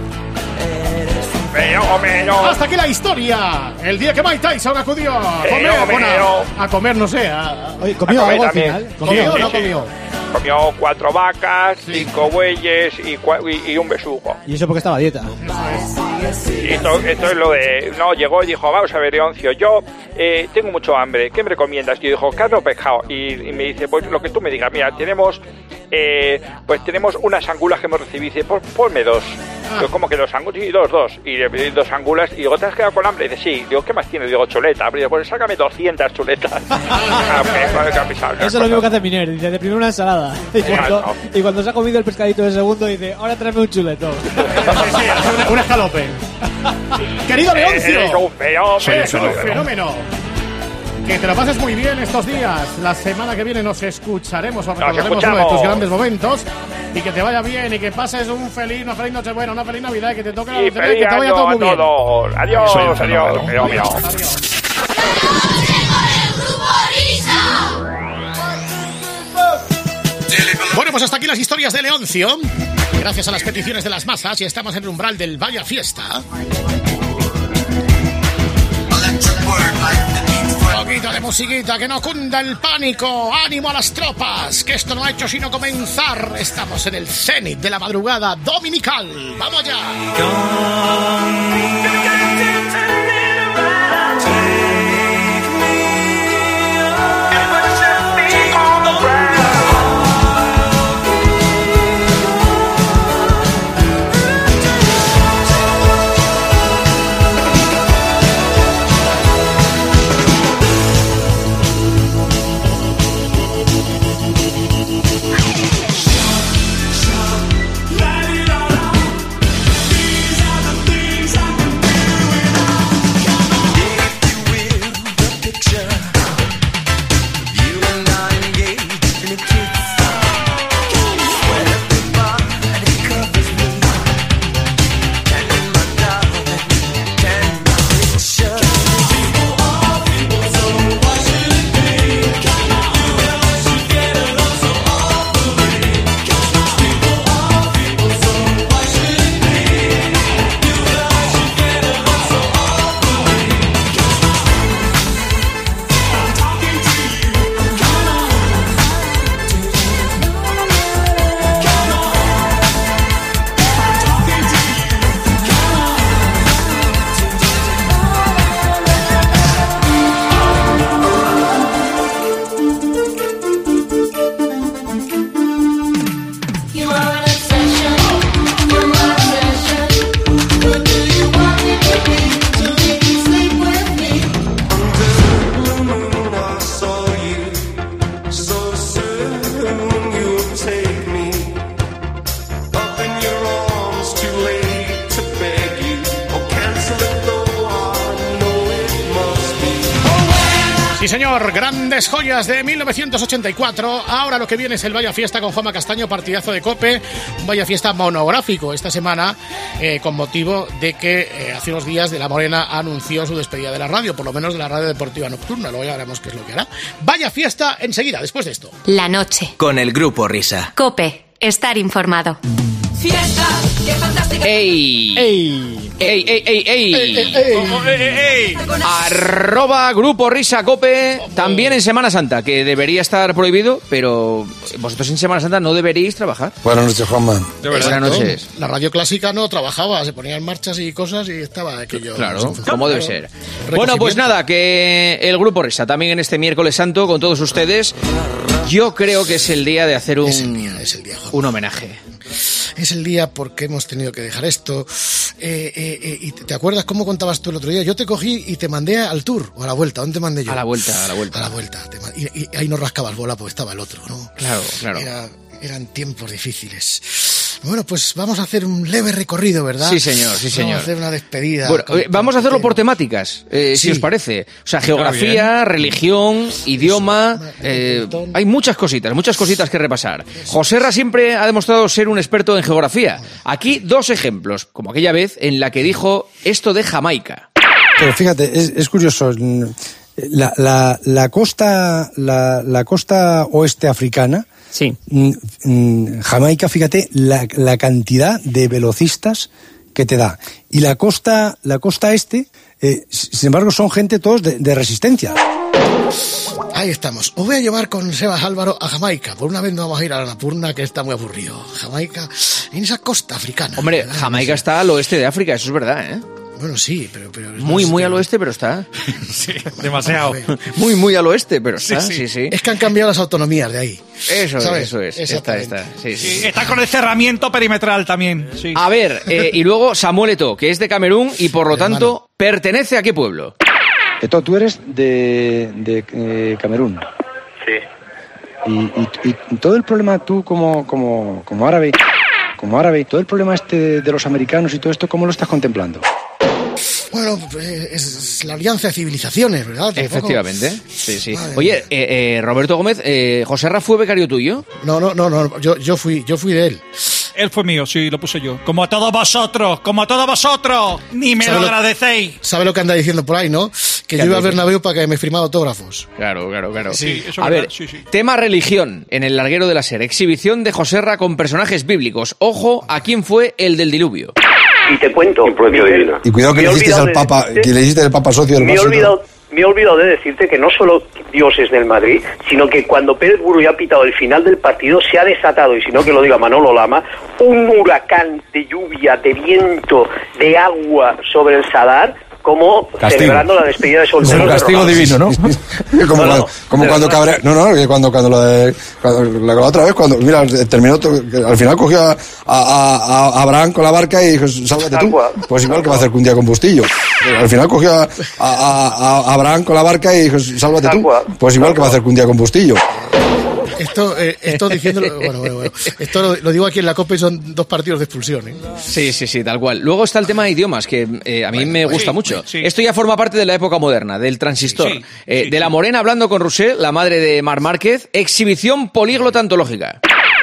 Pero, hombre, no. Hasta aquí la historia. El día que Mike Tyson acudió a comer. Pero, bueno, no. a comer, no sé. A... Oye, ¿comió algo al final? ¿Comió o no comió? Comió cuatro vacas, sí. cinco bueyes y, y, y un besugo. ¿Y eso porque estaba a dieta? Eso es. Esto, esto es lo de... No, llegó y dijo, vamos a ver, Leoncio, yo eh, tengo mucho hambre, ¿qué me recomiendas? Y yo dijo, carne o pescado. Y, y me dice, pues lo que tú me digas, mira, tenemos... Eh, pues tenemos unas angulas que hemos recibido. Y dice, pues ponme dos. Ah. Digo, ¿cómo que dos angulas? Y dos, dos. Y le pedí dos angulas. Y digo, ¿te has quedado con hambre? Y dice, sí. Digo, ¿qué más tienes? Digo, chuleta. Y digo, pues sácame doscientas chuletas. Ah, eso es lo mismo que hace Miner. Dice, de primero una ensalada. Y cuando, y cuando se ha comido el pescadito de segundo, dice, ahora tráeme un chuletón. Un escalope. Querido Leoncio. Eres un fenómeno. Eres un fenómeno. Que te lo pases muy bien estos días. La semana que viene nos escucharemos o recordaremos uno de tus grandes momentos. Y que te vaya bien y que pases un feliz, una feliz noche buena, una feliz Navidad y que te toque la lotería y que te vaya todo muy bien. Adiós, adiós, adiós. Adiós. Bueno, pues hasta aquí las historias de Leoncio. Gracias a las peticiones de las masas y estamos en el umbral del Vaya Fiesta. Un poquito de musiquita, que no cunda el pánico. Ánimo a las tropas, que esto no ha hecho sino comenzar. Estamos en el cenit de la madrugada dominical. ¡Vamos allá! Sí, señor, grandes joyas de mil novecientos ochenta y cuatro. Ahora lo que viene es el Vaya Fiesta con Juanma Castaño, partidazo de COPE. Un Vaya Fiesta monográfico esta semana, eh, con motivo de que eh, hace unos días De la Morena anunció su despedida de la radio, por lo menos de la radio deportiva nocturna. Luego ya veremos qué es lo que hará. Vaya Fiesta enseguida, después de esto. La noche. Con el Grupo Risa. COPE. Estar informado. Fiesta, qué fantástica. ¡Ey! ¡Ey! ¡Ey, ey, ey, ey! ¡Ey, ey, ey! Arroba Grupo Risa Cope, también en Semana Santa, que debería estar prohibido, pero vosotros en Semana Santa no deberíais trabajar. Buenas noches, Juanma. Buenas noches. La radio clásica no trabajaba, se ponían marchas y cosas y estaba aquello. Claro, como debe ser. Bueno, pues nada, que el Grupo Risa también en este miércoles santo con todos ustedes. Yo creo que es el día de hacer un, es el día, es el día, un homenaje. Es el día porque hemos tenido que dejar esto. Eh, eh, eh, ¿Y te acuerdas cómo contabas tú el otro día? Yo te cogí y te mandé al tour, o a la vuelta. ¿Dónde te mandé yo? A la vuelta, a la vuelta. A la vuelta. Te y, y ahí no rascabas bola porque estaba el otro, ¿no? Claro, claro. Era, eran tiempos difíciles. Bueno, pues vamos a hacer un leve recorrido, ¿verdad? Sí, señor, sí, señor. Vamos a hacer una despedida. Bueno, con, vamos a hacerlo por temáticas, eh, sí. si os parece. O sea, geografía, religión, idioma... Eh, hay muchas cositas, muchas cositas que repasar. Joserra siempre ha demostrado ser un experto en geografía. Aquí dos ejemplos, como aquella vez en la que dijo esto de Jamaica. Pero fíjate, es, es curioso. La, la, la, costa, la, la costa oeste africana... Sí. Jamaica, fíjate la, la cantidad de velocistas que te da. Y la costa, la costa este, eh, sin embargo, son gente todos de, de resistencia. Ahí estamos. Os voy a llevar con Sebas Álvaro a Jamaica. Por una vez no vamos a ir a la Napurna, que está muy aburrido. Jamaica, en esa costa africana. Hombre, ¿verdad? Jamaica está al oeste de África, eso es verdad, ¿eh? Bueno, sí, pero... pero muy, muy al oeste, pero está. Sí, demasiado. Muy, muy al oeste, pero está, sí, sí. sí, sí. Es que han cambiado las autonomías de ahí. Eso ¿sabes? es, eso es. Está, está. Sí, sí. Sí, está con el cerramiento perimetral también. Sí. A ver, eh, y luego Samuel Eto'o, que es de Camerún y por lo tanto, hermano, ¿pertenece a qué pueblo? Eto'o, tú eres de, de eh, Camerún. Sí. Y, y, y todo el problema, tú como, como, como árabe, como árabe, todo el problema este de los americanos y todo esto, ¿cómo lo estás contemplando? Bueno, es la alianza de civilizaciones, ¿verdad? ¿Tampoco? Efectivamente, sí, sí. Madre Oye, mía. eh, eh, Roberto Gómez, eh, ¿Joserra fue becario tuyo? No, no, no, no, yo, yo fui, yo fui de él. Él fue mío, sí, lo puse yo. Como a todos vosotros, como a todos vosotros. Ni me lo agradecéis. ¿Sabe lo que anda diciendo por ahí, no? Que yo iba a Bernabéu para que me firmara autógrafos. Claro, claro, claro. Sí, eso a es verdad, ver, sí, sí. tema religión en el larguero de la SER. Exhibición de Joserra con personajes bíblicos. Ojo, ¿a quién fue el del diluvio? Y te cuento. Miguel, Y cuidado que me le he hiciste al olvidado de Papa, decirte- que le hiciste el Papa socio del Me he Barça. olvidado, me he olvidado de decirte que no solo Dios es del Madrid, sino que cuando Pérez Buru ya ha pitado el final del partido, se ha desatado, y si no que lo diga Manolo Lama, un huracán de lluvia, de viento, de agua sobre el Sadar, como Castigo. celebrando la despedida de solteros. Como de castigo Ronaldo. divino, ¿no? como No, no, cuando, como de cuando verdad. Cabrera, no, no, que cuando, cuando lo de, cuando, la, la otra vez, cuando, mira, terminó, to- que al final cogió a, a, a- a Abraham con la barca y dijo, sálvate tú. Pues igual que va a hacer que un día con Bustillo. Al final cogió a, a, a- a Abraham con la barca y dijo, sálvate tú. Pues igual que va a hacer que un día con Bustillo. Esto, eh, esto diciéndolo, bueno, bueno, bueno. Esto lo, lo digo aquí en la COPE, son dos partidos de expulsión, ¿eh? Sí, sí, sí, tal cual. Luego está el tema de idiomas, que eh, a mí me gusta sí, mucho. sí. Esto ya forma parte de la época moderna, del transistor. Sí, Eh, sí, de la Morena hablando con Rousseau, la madre de Mar Márquez, exhibición políglota antológica.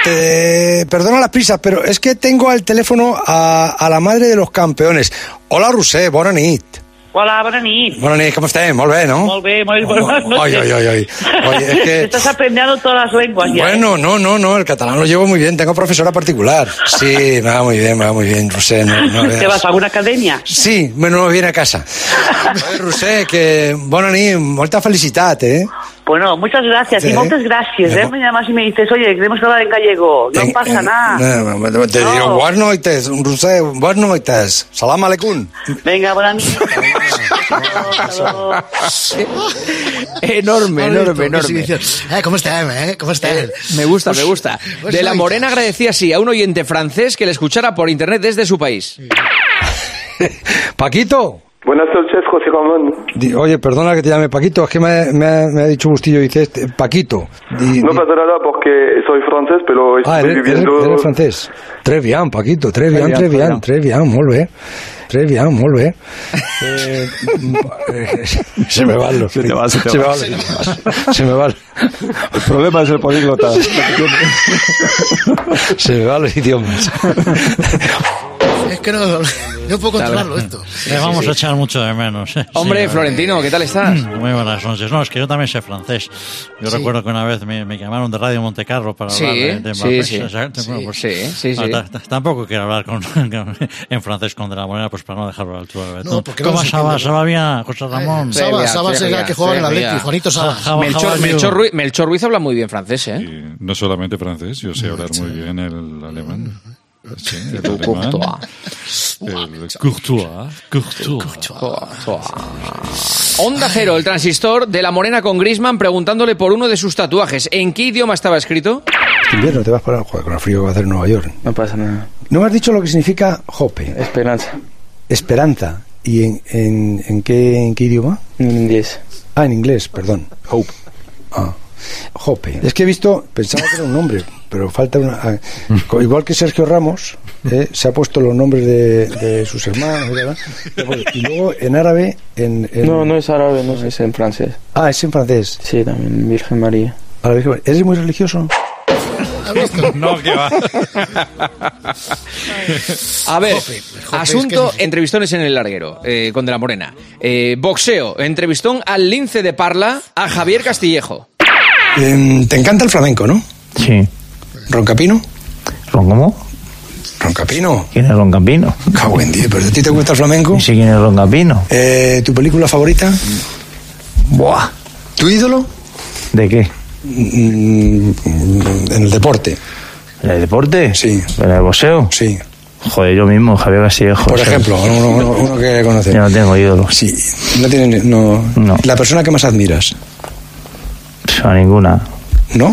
Eh, perdona las prisas, pero es que tengo al teléfono a, a la madre de los campeones. Hola, Roser, bona nit. Hola, bona nit. Bona nit, com estem? Molt bé, no? Molt bé, molt buenas Ay, noches. ay, ay, ay. Oye, es que... Estás aprendiendo todas las lenguas ya. Bueno, no, no, no, el catalán lo llevo muy bien, tengo profesora particular. Sí, me va muy bien, me va muy bien, Roser. No, no veas. ¿Te vas a alguna academia? Sí, bueno, me viene a casa. Oye, Roser, que bona nit, molta felicitat, eh? Bueno, muchas gracias Sí. y muchas gracias. Me- ¿eh? Me llamas y me dices, oye, queremos hablar en gallego. No Ten- pasa nada. No, no, te No. digo, buenas noches, Roser, buenas noches. Salam aleikum. Venga, buenas noches. Enorme, Ay, enorme, esto, enorme. qué exhibición. Eh, ¿Cómo está, eh? ¿Cómo está? Eh, me gusta, me gusta. pues De la ahí Morena agradecía así a un oyente francés que le escuchara por internet desde su país. Paquito. Buenas noches, José Ramón. Di- Oye, perdona que te llame Paquito, es que me, me ha, me ha dicho Bustillo, dice este, Paquito. Di- No di- pasa nada porque soy francés, pero estoy Ah, eres, eres, viviendo... eres francés. Très bien, Paquito, très bien, Très très bien, bien, très bien, molt bé. Très bien, molt bé. Eh, eh, se me va lo- Se te va, se te se me va. va lo- se me va lo- El problema es el políglota. se me van los idiomas. Es que no, no puedo controlarlo esto. Le vamos a echar mucho de menos. ¿eh? Hombre, Sí, Florentino, ¿qué tal estás? Muy buenas noches. No, es que yo también sé francés. Yo Sí. recuerdo que una vez me, me llamaron de Radio Montecarlo para Sí, hablar de, de sí, Mbappé. sí. O sea, Sí, bueno, pues, sí, sí, no, sí. ta- ta- Tampoco quiero hablar con, con- en francés con De la Morena, pues para no dejarlo a la altura. No, ¿Tú? porque no ¿Cómo se se va? entiende. ¿Se va bien, José Ramón? Saba, Saba será que juega en el Atleti, Juanito Saba. Java- Melchor, Java- Melchor Ruiz, Melchor Ruiz habla muy bien francés, ¿eh? No solamente francés, yo sé hablar muy bien el alemán. Sí, el Tu alemán. Courtois. El Courtois. Courtois. Onda Cero, el transistor de la Morena con Griezmann preguntándole por uno de sus tatuajes. ¿En qué idioma estaba escrito? Este invierno te vas para joder, con el frío que va a hacer en Nueva York. No pasa nada. No me has dicho lo que significa Hope. Esperanza. Esperanza. ¿Y en, en, en, qué, en qué idioma? En inglés. Ah, en inglés, perdón. Hope. Ah. Hope. Es que he visto, pensaba que era un nombre, pero falta una... ah, co- igual que Sergio Ramos, eh, se ha puesto los nombres de, de sus hermanos, ¿verdad? Y luego en árabe... En, en- No, no es árabe, no es en francés. Ah, es en francés. Sí, también Virgen María. A la Virgen María. ¿Eres muy religioso? No, que va. A ver, Jope, jope, asunto es que- entrevistones en el larguero, eh, con De la Morena. Eh, boxeo, entrevistón al lince de Parla, a Javier Castillejo. Em, ¿Te encanta el flamenco, no? Sí. ¿Roncapino? ¿Ron cómo? ¿Roncapino? ¿Quién es Roncapino? Cago en diez, ¿pero a ti te gusta el flamenco? Sí, ¿quién es Roncapino? Eh, ¿Tu película favorita? Buah. ¿Tu ídolo? ¿De qué? Mm, en el deporte. ¿En el deporte? Sí. ¿En el boxeo? Sí. Joder, yo mismo, Javier Castillejo. Por ejemplo, uno, uno, uno que conoces. Yo no tengo ídolos. Sí. No tiene, no. No. La persona que más admiras. A ninguna. ¿No?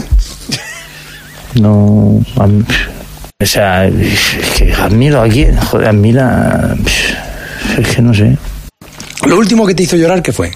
No. A, o sea, es que admiro a quién. Joder, admira. Es que no sé. Lo último que te hizo llorar, ¿qué fue?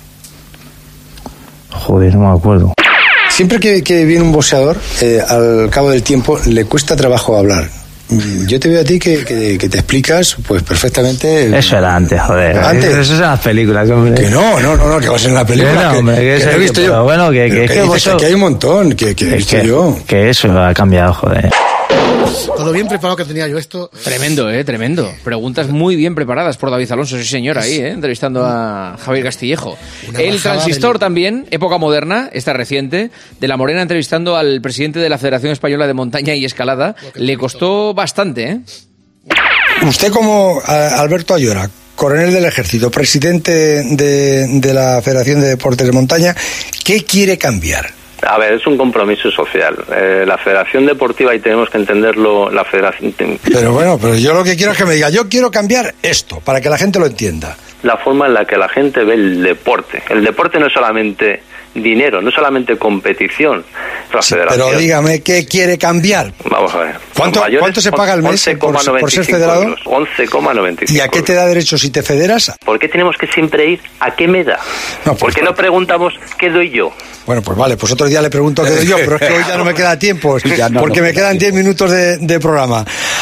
Joder, no me acuerdo. Siempre que, que viene un boxeador, eh, al cabo del tiempo le cuesta trabajo hablar. Yo te veo a ti que, que, que te explicas pues perfectamente. Eso era antes, joder. Antes. Eso es en las películas, hombre. Que no, no, no, no, que va a ser en la película. Que no, que, hombre, que, que es no he visto que, yo. Bueno, que, que, que, es que, dices vosotros... que aquí hay un montón que, que he visto que, yo. Que eso ha cambiado, joder. Con lo bien preparado que tenía yo esto. Tremendo, eh, tremendo. Preguntas muy bien preparadas por David Alonso, sí señor, ahí, eh, entrevistando a Javier Castillejo. El transistor del... también, época moderna, esta reciente, de La Morena entrevistando al presidente de la Federación Española de Montaña y Escalada. Le costó bastante, ¿eh? Usted como Alberto Ayora, coronel del Ejército, presidente de, de la Federación de Deportes de Montaña, ¿qué quiere cambiar? A ver, es un compromiso social. Eh, la Federación Deportiva, y tenemos que entenderlo, la Federación... Pero bueno, pero yo lo que quiero es que me diga, yo quiero cambiar esto, para que la gente lo entienda. La forma en la que la gente ve el deporte. El deporte no es solamente dinero, no es solamente competición. La sí, federación... Pero dígame, ¿qué quiere cambiar? Vamos a ver. ¿Cuánto, ¿cuánto se paga al mes por, por ser federado? once coma noventa y cinco. ¿Y a qué te da derecho si te federas? ¿Por qué tenemos que siempre ir a qué me da? No, pues, ¿por qué no preguntamos qué doy yo? Bueno, pues vale, pues otro día le pregunto qué doy yo, pero es que hoy ya no me queda tiempo, no, porque no, me quedan diez minutos de, de programa.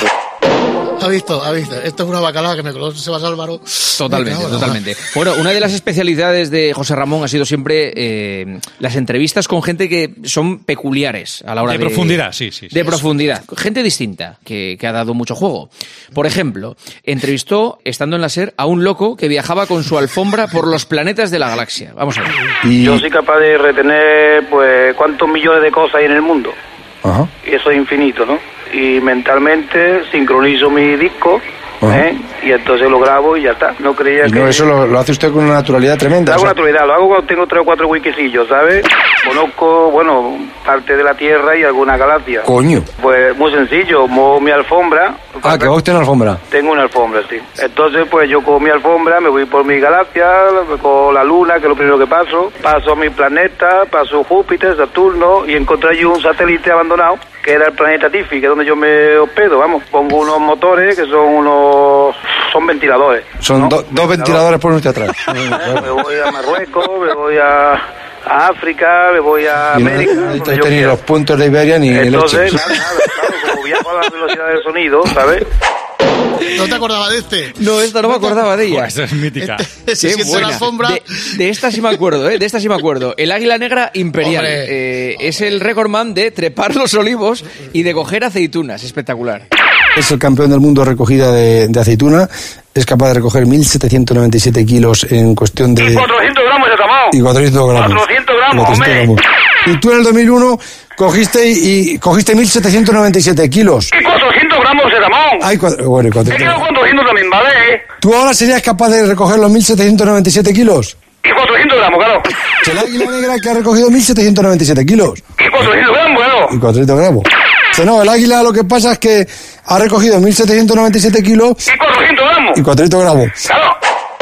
Ha visto, ha visto. Esto es una bacalao que me conoce Sebas Álvaro. Totalmente, no, totalmente. No. Bueno, una de las especialidades de José Ramón ha sido siempre eh, las entrevistas con gente que son peculiares a la hora de... De profundidad, sí, sí. De sí, profundidad. Sí. Gente distinta, que, que ha dado mucho juego. Por ejemplo, entrevistó, estando en la SER, a un loco que viajaba con su alfombra por los planetas de la galaxia. Vamos a ver. Y... Yo soy capaz de retener, pues, cuántos millones de cosas hay en el mundo. Ajá. Y eso es infinito, ¿no? Y mentalmente sincronizo mi disco, ¿eh? Y entonces lo grabo y ya está. No creía y que... No, eso lo, lo hace usted con una naturalidad tremenda. Lo hago o sea... naturalidad, lo hago cuando tengo tres o cuatro wikicillos, ¿sabes? Conozco, bueno, parte de la Tierra y alguna galaxia. Coño. Pues muy sencillo, muevo mi alfombra. Ah, que va usted en la alfombra. Tengo una alfombra, sí. Entonces, pues yo con mi alfombra me voy por mi galaxia, con la Luna, que es lo primero que paso. Paso a mi planeta, paso Júpiter, Saturno, y encontré allí un satélite abandonado, que era el planeta Tifi, que es donde yo me hospedo, vamos. Pongo unos motores que son unos... son ventiladores. Son ¿no? do, dos ventiladores por usted atrás. Me voy a Marruecos, me voy a, a África, me voy a América. No tenéis los puntos de Iberia ni Entonces, leche. nada, nada, claro, como viajo a la velocidad del sonido, ¿sabes? ¿No te acordabas de este? No, esta no me acordaba de ella. Oh, esa es mítica. Este, Qué buena. La alfombra. De, de esta sí me acuerdo, ¿eh? De esta sí me acuerdo. El águila negra imperial. Eh, es el recordman de trepar los olivos y de coger aceitunas. Espectacular. Es el campeón del mundo de recogida de, de aceituna. Es capaz de recoger mil setecientos noventa y siete kilos en cuestión de... Y cuatrocientos gramos de tamao. Y cuatrocientos gramos. cuatrocientos gramos, cuatrocientos gramos. Y tú en el dos mil uno cogiste y, y cogiste mil setecientos noventa y siete kilos. Y cuatrocientos gramos de tamao. Ay, cuatro, bueno, cuatrocientos. He quedado con doscientos también, ¿vale? ¿Tú ahora serías capaz de recoger los mil setecientos noventa y siete kilos? Y cuatrocientos gramos, claro. El águila negra que ha recogido mil setecientos noventa y siete kilos. Y cuatrocientos gramos, claro. Y cuatrocientos gramos. O sea, no, el águila lo que pasa es que ha recogido mil setecientos noventa y siete kilos. Y cuatrocientos gramos. Y cuatrocientos gramos. Claro.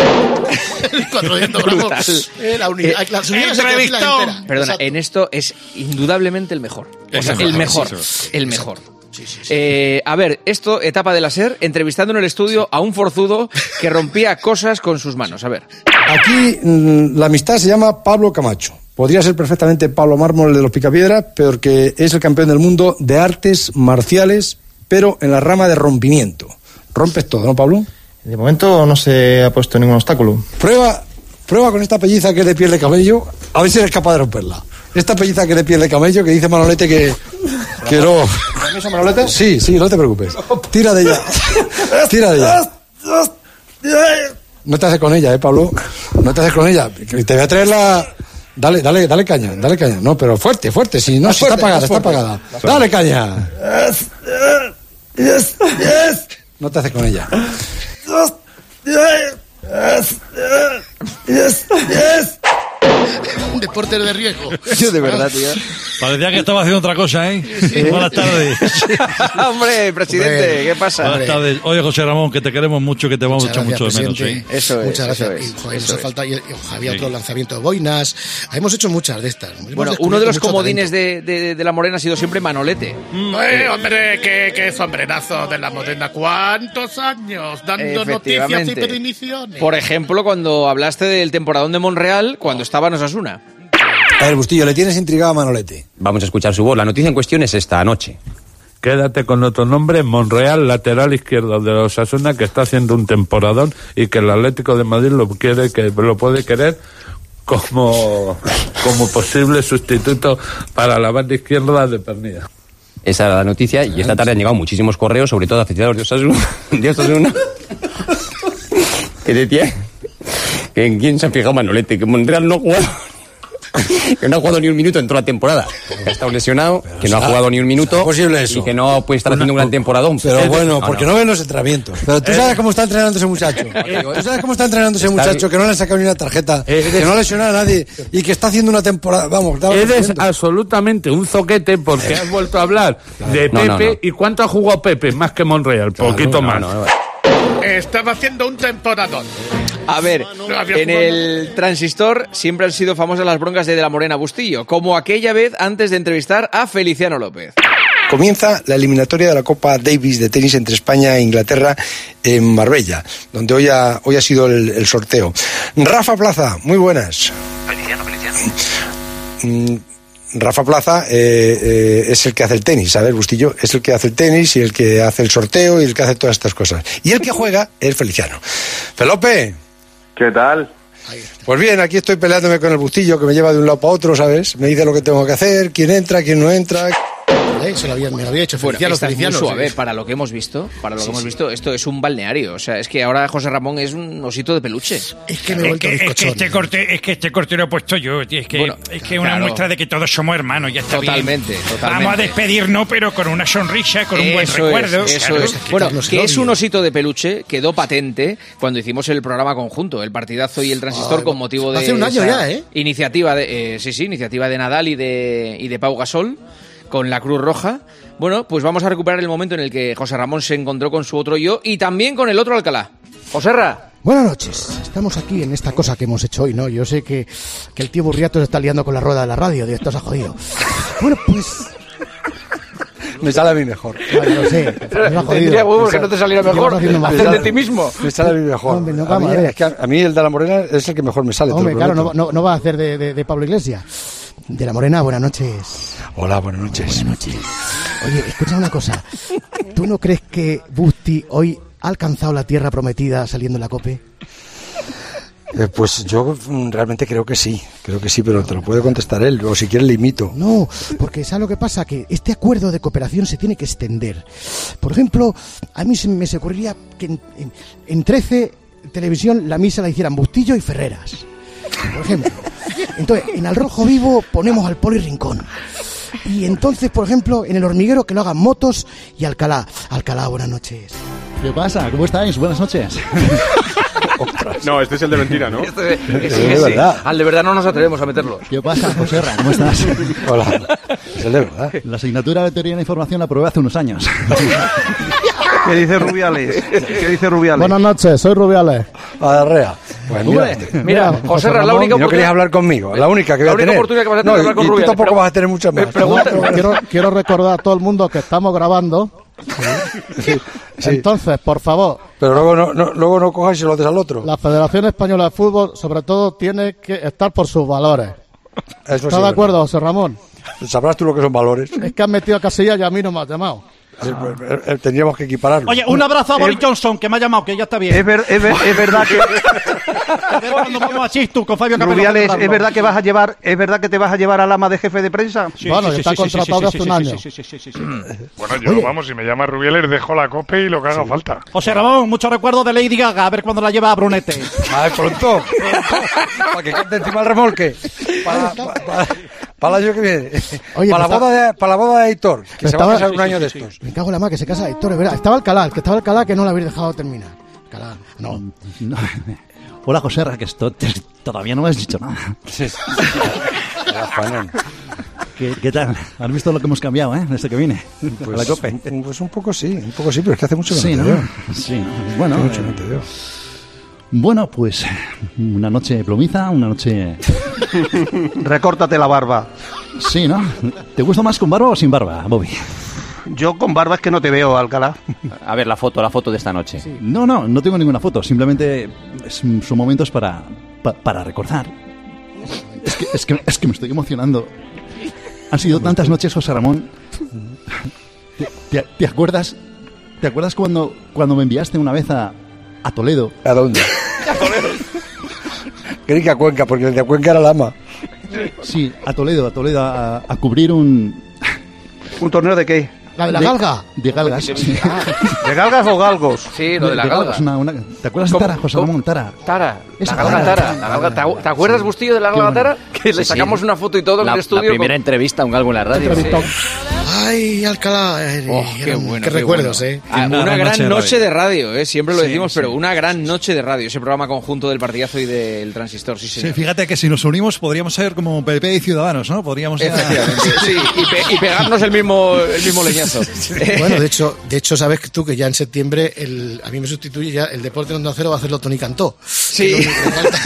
cuatrocientos gramos. Eh, la unidad, eh, la unidad se entera. Perdona, Exacto. en esto es indudablemente el mejor. O sea, el mejor. El mejor. Sí, sí, sí. Eh, a ver, esto, etapa de la SER, entrevistando en el estudio a un forzudo que rompía cosas con sus manos. A ver. Aquí mmm, la amistad se llama Pablo Camacho. Podría ser perfectamente Pablo Mármol, el de los Picapiedra, porque es el campeón del mundo de artes marciales, pero en la rama de rompimiento. Rompes todo, ¿no, Pablo? De momento no se ha puesto ningún obstáculo. Prueba, prueba con esta pelliza que es de piel de camello, a ver si eres capaz de romperla. Esta pelliza que es de piel de camello, que dice Manolete que... que no... ¿Permiso, Manolete? Sí, sí, no te preocupes. Tira de ella. Tira de ella. No te haces con ella, ¿eh, Pablo? No te haces con ella. Te voy a traer la... Dale, dale, dale caña, dale caña. No, pero fuerte, fuerte. Si no, si está apagada, está apagada. Dale caña. No te haces con ella. deportes de riesgo. Yo de verdad, tío. Parecía que estaba haciendo otra cosa, ¿eh? Sí. Buenas tardes. Hombre, presidente, Hombre. ¿qué pasa? Buenas tardes. Oye, José Ramón, que te queremos mucho, que te vamos a echar mucho de menos, ¿eh? Eso es. Muchas gracias. Eso es, y, joder, eso nos es. falta, y, y, había sí. otro lanzamiento de boinas. Hemos hecho muchas de estas. Hemos bueno, uno de los comodines de, de, de La Morena ha sido siempre Manolete. Mm, eh, hombre, que, que sombrenazo de La Morena. ¿Cuántos años dando noticias y predicciones? Por ejemplo, cuando hablaste del temporadón de Monreal, cuando estaba en Osasuna. A ver, Bustillo, ¿le tienes intrigado a Manolete? Vamos a escuchar su voz. La noticia en cuestión es esta anoche. Quédate con otro nombre, Monreal, lateral izquierdo de Osasuna, que está haciendo un temporadón y que el Atlético de Madrid lo quiere, que lo puede querer como, como posible sustituto para la banda izquierda de Pernilla. Esa era la noticia y esta tarde han llegado muchísimos correos, sobre todo aficionados de Osasuna, de Osasuna que decía que en quién se ha fijado Manolete, que Monreal no ha jugado, que no ha jugado ni un minuto en toda la temporada, que ha estado lesionado, pero que no ha jugado ni un minuto, es posible eso. Y que no puede estar haciendo un gran temporadón. Pero ¿Eh? bueno, no, porque no. no ven los entrenamientos. Pero tú sabes cómo está entrenando ese muchacho. Tú sabes cómo está entrenando ese muchacho, que no le han sacado ni una tarjeta, que no ha lesionado a nadie y que está haciendo una temporada. Vamos, eres absolutamente un zoquete porque has vuelto a hablar de no, Pepe. No, no. ¿Y cuánto ha jugado Pepe? Más que Monreal, poquito no, más. No, no, no. Estaba haciendo un temporadón. A ver, en el Transistor siempre han sido famosas las broncas de De La Morena Bustillo, como aquella vez antes de entrevistar a Feliciano López. Comienza la eliminatoria de la Copa Davis de tenis entre España e Inglaterra en Marbella, donde hoy ha, hoy ha sido el, el sorteo. Rafa Plaza, muy buenas. Feliciano, Feliciano. Mm, Rafa Plaza eh, eh, es el que hace el tenis, ¿sabes, Bustillo? Es el que hace el tenis y el que hace el sorteo y el que hace todas estas cosas. Y el que juega es Feliciano. Felope. ¿Qué tal? Pues bien, aquí estoy peleándome con el Bustillo, que me lleva de un lado para otro, ¿sabes? Me dice lo que tengo que hacer, quién entra, quién no entra. Eh, se lo había, me lo había hecho Feliciano, bueno, Feliciano. Muy suave, para lo que hemos visto, para lo que sí, hemos sí. visto, esto es un balneario. O sea, es que ahora José Ramón es un osito de peluche. Es que me he vuelto es que, es que bizcochón. este corte, es que este corte lo he puesto yo, tío. Es que Bueno, es que una claro. muestra de que todos somos hermanos, ya está Totalmente, bien. totalmente. Vamos a despedirnos, pero con una sonrisa, con un buen Eso recuerdo. Es, eso Claro, es. que Bueno, nos que lo es digo. un osito de peluche, quedó patente cuando hicimos el programa conjunto, el partidazo y el transistor, Ay, con motivo de hace un año esa ya, ¿eh? iniciativa de, eh, sí, sí, iniciativa de Nadal y de y de Pau Gasol con la Cruz Roja. Bueno, pues vamos a recuperar el momento en el que José Ramón se encontró con su otro yo y también con el otro Alcalá. Joserra. Buenas noches. Estamos aquí en esta cosa que hemos hecho hoy, ¿no? Yo sé que, que el tío Burriato se está liando con la rueda de la radio, Dios, esto se ha jodido. Bueno, pues... Me sale a mí mejor. Vale, lo sé. Me ha jodido. Tendría huevos que no te saliera mejor. Hacer de ti mismo. Me sale a mí mejor. Hombre, no, a, vamos mí, a ver. es que a, a mí el de La Morena es el que mejor me sale. Hombre, claro, no, no, no va a hacer de, de, de Pablo Iglesias. De La Morena, buenas noches. Hola, buenas noches. Buenas noches. Oye, escucha una cosa. ¿Tú no crees que Busti hoy ha alcanzado la tierra prometida saliendo en la COPE? Eh, pues yo mm, realmente creo que sí, creo que sí, pero te lo puede contestar él, o si quieres le imito. No, porque ¿sabes lo que pasa? Que este acuerdo de cooperación se tiene que extender. Por ejemplo, a mí se me se ocurriría que en, en, en trece Televisión la misa la hicieran Bustillo y Ferreras, por ejemplo. Entonces, en Al Rojo Vivo ponemos al Poli Rincón. Y entonces, por ejemplo, en El Hormiguero que lo hagan Motos y Alcalá. Alcalá, buenas noches. ¿Qué pasa? ¿Cómo estáis? Buenas noches. No, este es el de mentira, ¿no? Este, ese, ese, de verdad. Al de verdad no nos atrevemos a meterlo. ¿Qué pasa, Joserra? ¿Cómo estás? Hola. Es el de verdad. La asignatura de Teoría de la Información la probé hace unos años. ¿Qué dice Rubiales? ¿Qué dice Rubiales? Buenas noches, soy Rubiales. Adarrea. Pues mira, mira, José Ramón, la única no querías hablar conmigo, la única que voy la a única tener. oportunidad que vas a tener no, de hablar con y Rubiales. tú tampoco pero, vas a tener muchas más. Pregunta, quiero, quiero recordar a todo el mundo que estamos grabando. Sí, sí. Entonces, por favor. Pero luego no, no, luego no cojáis y se lo des al otro. La Federación Española de Fútbol, sobre todo, tiene que estar por sus valores. Eso ¿Estás sí, de acuerdo, José Ramón? Sabrás tú lo que son valores. Es que han metido a Casillas y a mí no me has llamado. Sí, pues, eh, eh, tendríamos que equipararlo. Oye, un abrazo a Boris Johnson, que me ha llamado, que ya está bien. Es, ver, es, ver, es verdad que... Cuando vamos a Chistu con Fabio Capello. Rubiales, ¿es verdad que vas a llevar, es verdad que te vas a llevar al ama de jefe de prensa? Sí, bueno, sí, está sí, contratado sí, hace sí, un sí, año. sí, sí, sí, sí, sí. Bueno, yo, Oye. vamos, si me llama Rubiales, dejo la cope y lo que haga falta. José Ramón, mucho recuerdo de Lady Gaga, a ver cuándo la lleva a Brunete. Más pronto. Para que cante encima el remolque. Para, para, para, para el año que viene. Oye, para, la está- boda de, para la boda de Aitor, que se Estaba- va a casar sí, un sí, año sí, de sí. estos. Me cago en la mar, que se casa Héctor, es verdad. Estaba Alcalá, el que estaba Alcalá, que no lo habéis dejado terminar. Alcalá, no. No. Hola, Joserra, que esto te- todavía no me has dicho nada. Sí, sí. ¿Qué, ¿Qué tal? ¿Has visto lo que hemos cambiado, eh? Desde que vine Pues, a la COPE. un- Pues un poco sí, un poco sí, pero es que hace mucho que Sí, no ¿no? te veo. Sí, bueno. Hace mucho eh, que no te veo. Bueno, pues una noche plomiza, una noche... Recórtate la barba. Sí, ¿no? ¿Te gusta más con barba o sin barba, Bobby? Yo con barba es que no te veo, Alcalá. A ver, la foto, la foto de esta noche. No, no, no tengo ninguna foto. Simplemente es- son momentos para, pa- para recordar. Es que, es, que, es que me estoy emocionando. Han sido tantas noches, José Ramón. ¿Te, te- te acuerdas? ¿Te acuerdas cuando, cuando me enviaste una vez a, a Toledo? ¿A dónde? A Toledo. Creí que a Cuenca, porque el de Cuenca era Lama. Sí, a Toledo, a Toledo, a, a cubrir un... ¿Un torneo de qué? ¿La de la galga? De galgas. Sí. ¿De galgas o galgos? Sí, lo de la galga. una- una- ¿Te acuerdas de ¿Cómo? Tara, José ¿Cómo? Ramón? Tara. Tara, Esa la galga Tara. Tara. La galga- ¿Te acu- ¿Te acuerdas, Bustillo, de la galga Qué Tara? Que le Sí, sacamos sí. una foto y todo en La, el la estudio. primera con- entrevista a un galgo en la radio. Sí. Ay, Alcalá. eh, Oh, qué eran- bueno, qué qué recuerdos, bueno. ¿eh? Ah, una, gran noche de radio, ¿eh? Siempre lo Sí, decimos, sí. pero una gran noche de radio. Ese programa conjunto del Partidazo y del Transistor, sí, Sí, señor. fíjate que si nos unimos podríamos ser como P P y Ciudadanos, ¿no? Podríamos ya... Efectivamente, sí, y, pe- y pegarnos el mismo, el mismo leñazo. Bueno, de hecho, de hecho, sabes que tú que ya en septiembre el, a mí me sustituye ya el deporte en Onda Cero va a hacerlo Tony Cantó. Sí. Que lo único que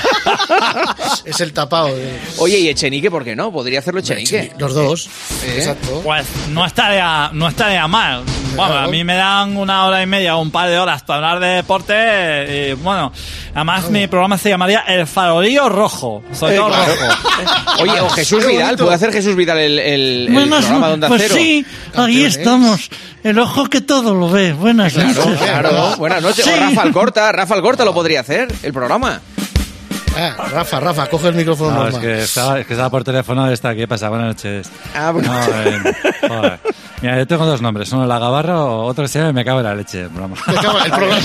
falta es el tapado. de- Oye, ¿y Echenique por qué no? Podría hacerlo Echenique. Los dos. ¿Eh? Exacto. Pues no estaría, no estaría mal. Bueno, a mí me dan una hora y media o un par de horas para hablar de deporte. Y bueno, además mi programa se llamaría El Farolillo Rojo. Soy Eh, todo claro. rojo. Oye, o Jesús Vidal, ¿puede hacer Jesús Vidal el, el, el Buenas programa de Onda pues Cero? sí, ahí estamos. El ojo que todo lo ve. Buenas Claro, noches. claro. Buenas noches. Sí. O Rafa Alcorta. Rafa Alcorta lo podría hacer, el programa. Ah, Rafa, Rafa, coge el micrófono No, es normal. que, estaba, es que estaba por teléfono y está. ¿Qué pasa? Buenas noches. Ah, bueno. No, eh, joder. Mira, yo tengo dos nombres. Uno la Gavarro, otro se llama Me cago en la leche. El programa. Me cago en el programa.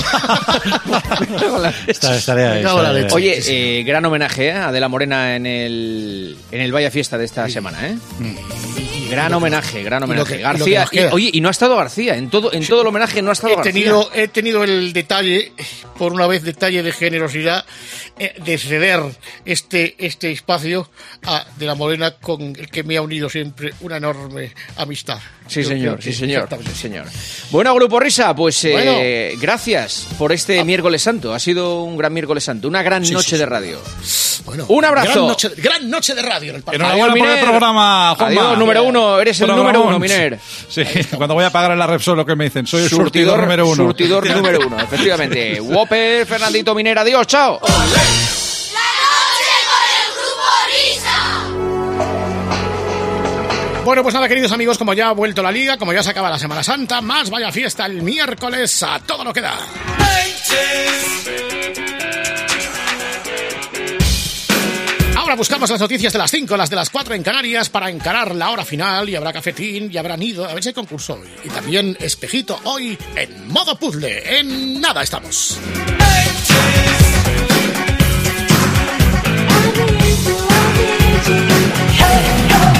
Está- estaré ahí, Me cago en la estaré ahí. leche. Oye, eh, gran homenaje ¿eh? a Adela Morena en el, en el Vaya Fiesta de esta semana, ¿eh? Gran homenaje, gran y lo homenaje. que- y lo que García, nos queda. y- oye, y no ha estado García, en todo, en todo el homenaje no ha estado He García. tenido, he tenido el detalle, por una vez detalle de generosidad, eh, de ceder este, este espacio a De la Morena con el que me ha unido siempre una enorme amistad. Sí, Yo señor, creo sí, que- señor, exactamente. sí, señor. Bueno, Grupo Risa, pues eh, Bueno. gracias por este miércoles santo. Ha sido un gran miércoles santo, una gran Sí, noche sí, sí. de radio. Bueno, un abrazo. Gran noche, gran noche de radio en el partido. Enhorabuena por el Miner. programa, Juanma. Adiós, número uno. Eres el Programón. número uno, Miner. Sí, cuando voy a pagar en la Repsol lo que me dicen, soy el surtidor, Surtidor, número uno. surtidor número uno, efectivamente. Whopper, Fernandito Miner, adiós, chao. Bueno, pues nada, queridos amigos, como ya ha vuelto la liga, como ya se acaba la Semana Santa, más vaya fiesta el miércoles a todo lo que da. Ahora buscamos las noticias de las cinco, las de las cuatro en Canarias para encarar la hora final y habrá cafetín y habrá nido, a ver si hay concurso hoy. Y también espejito hoy en modo puzzle. En nada estamos. Hey,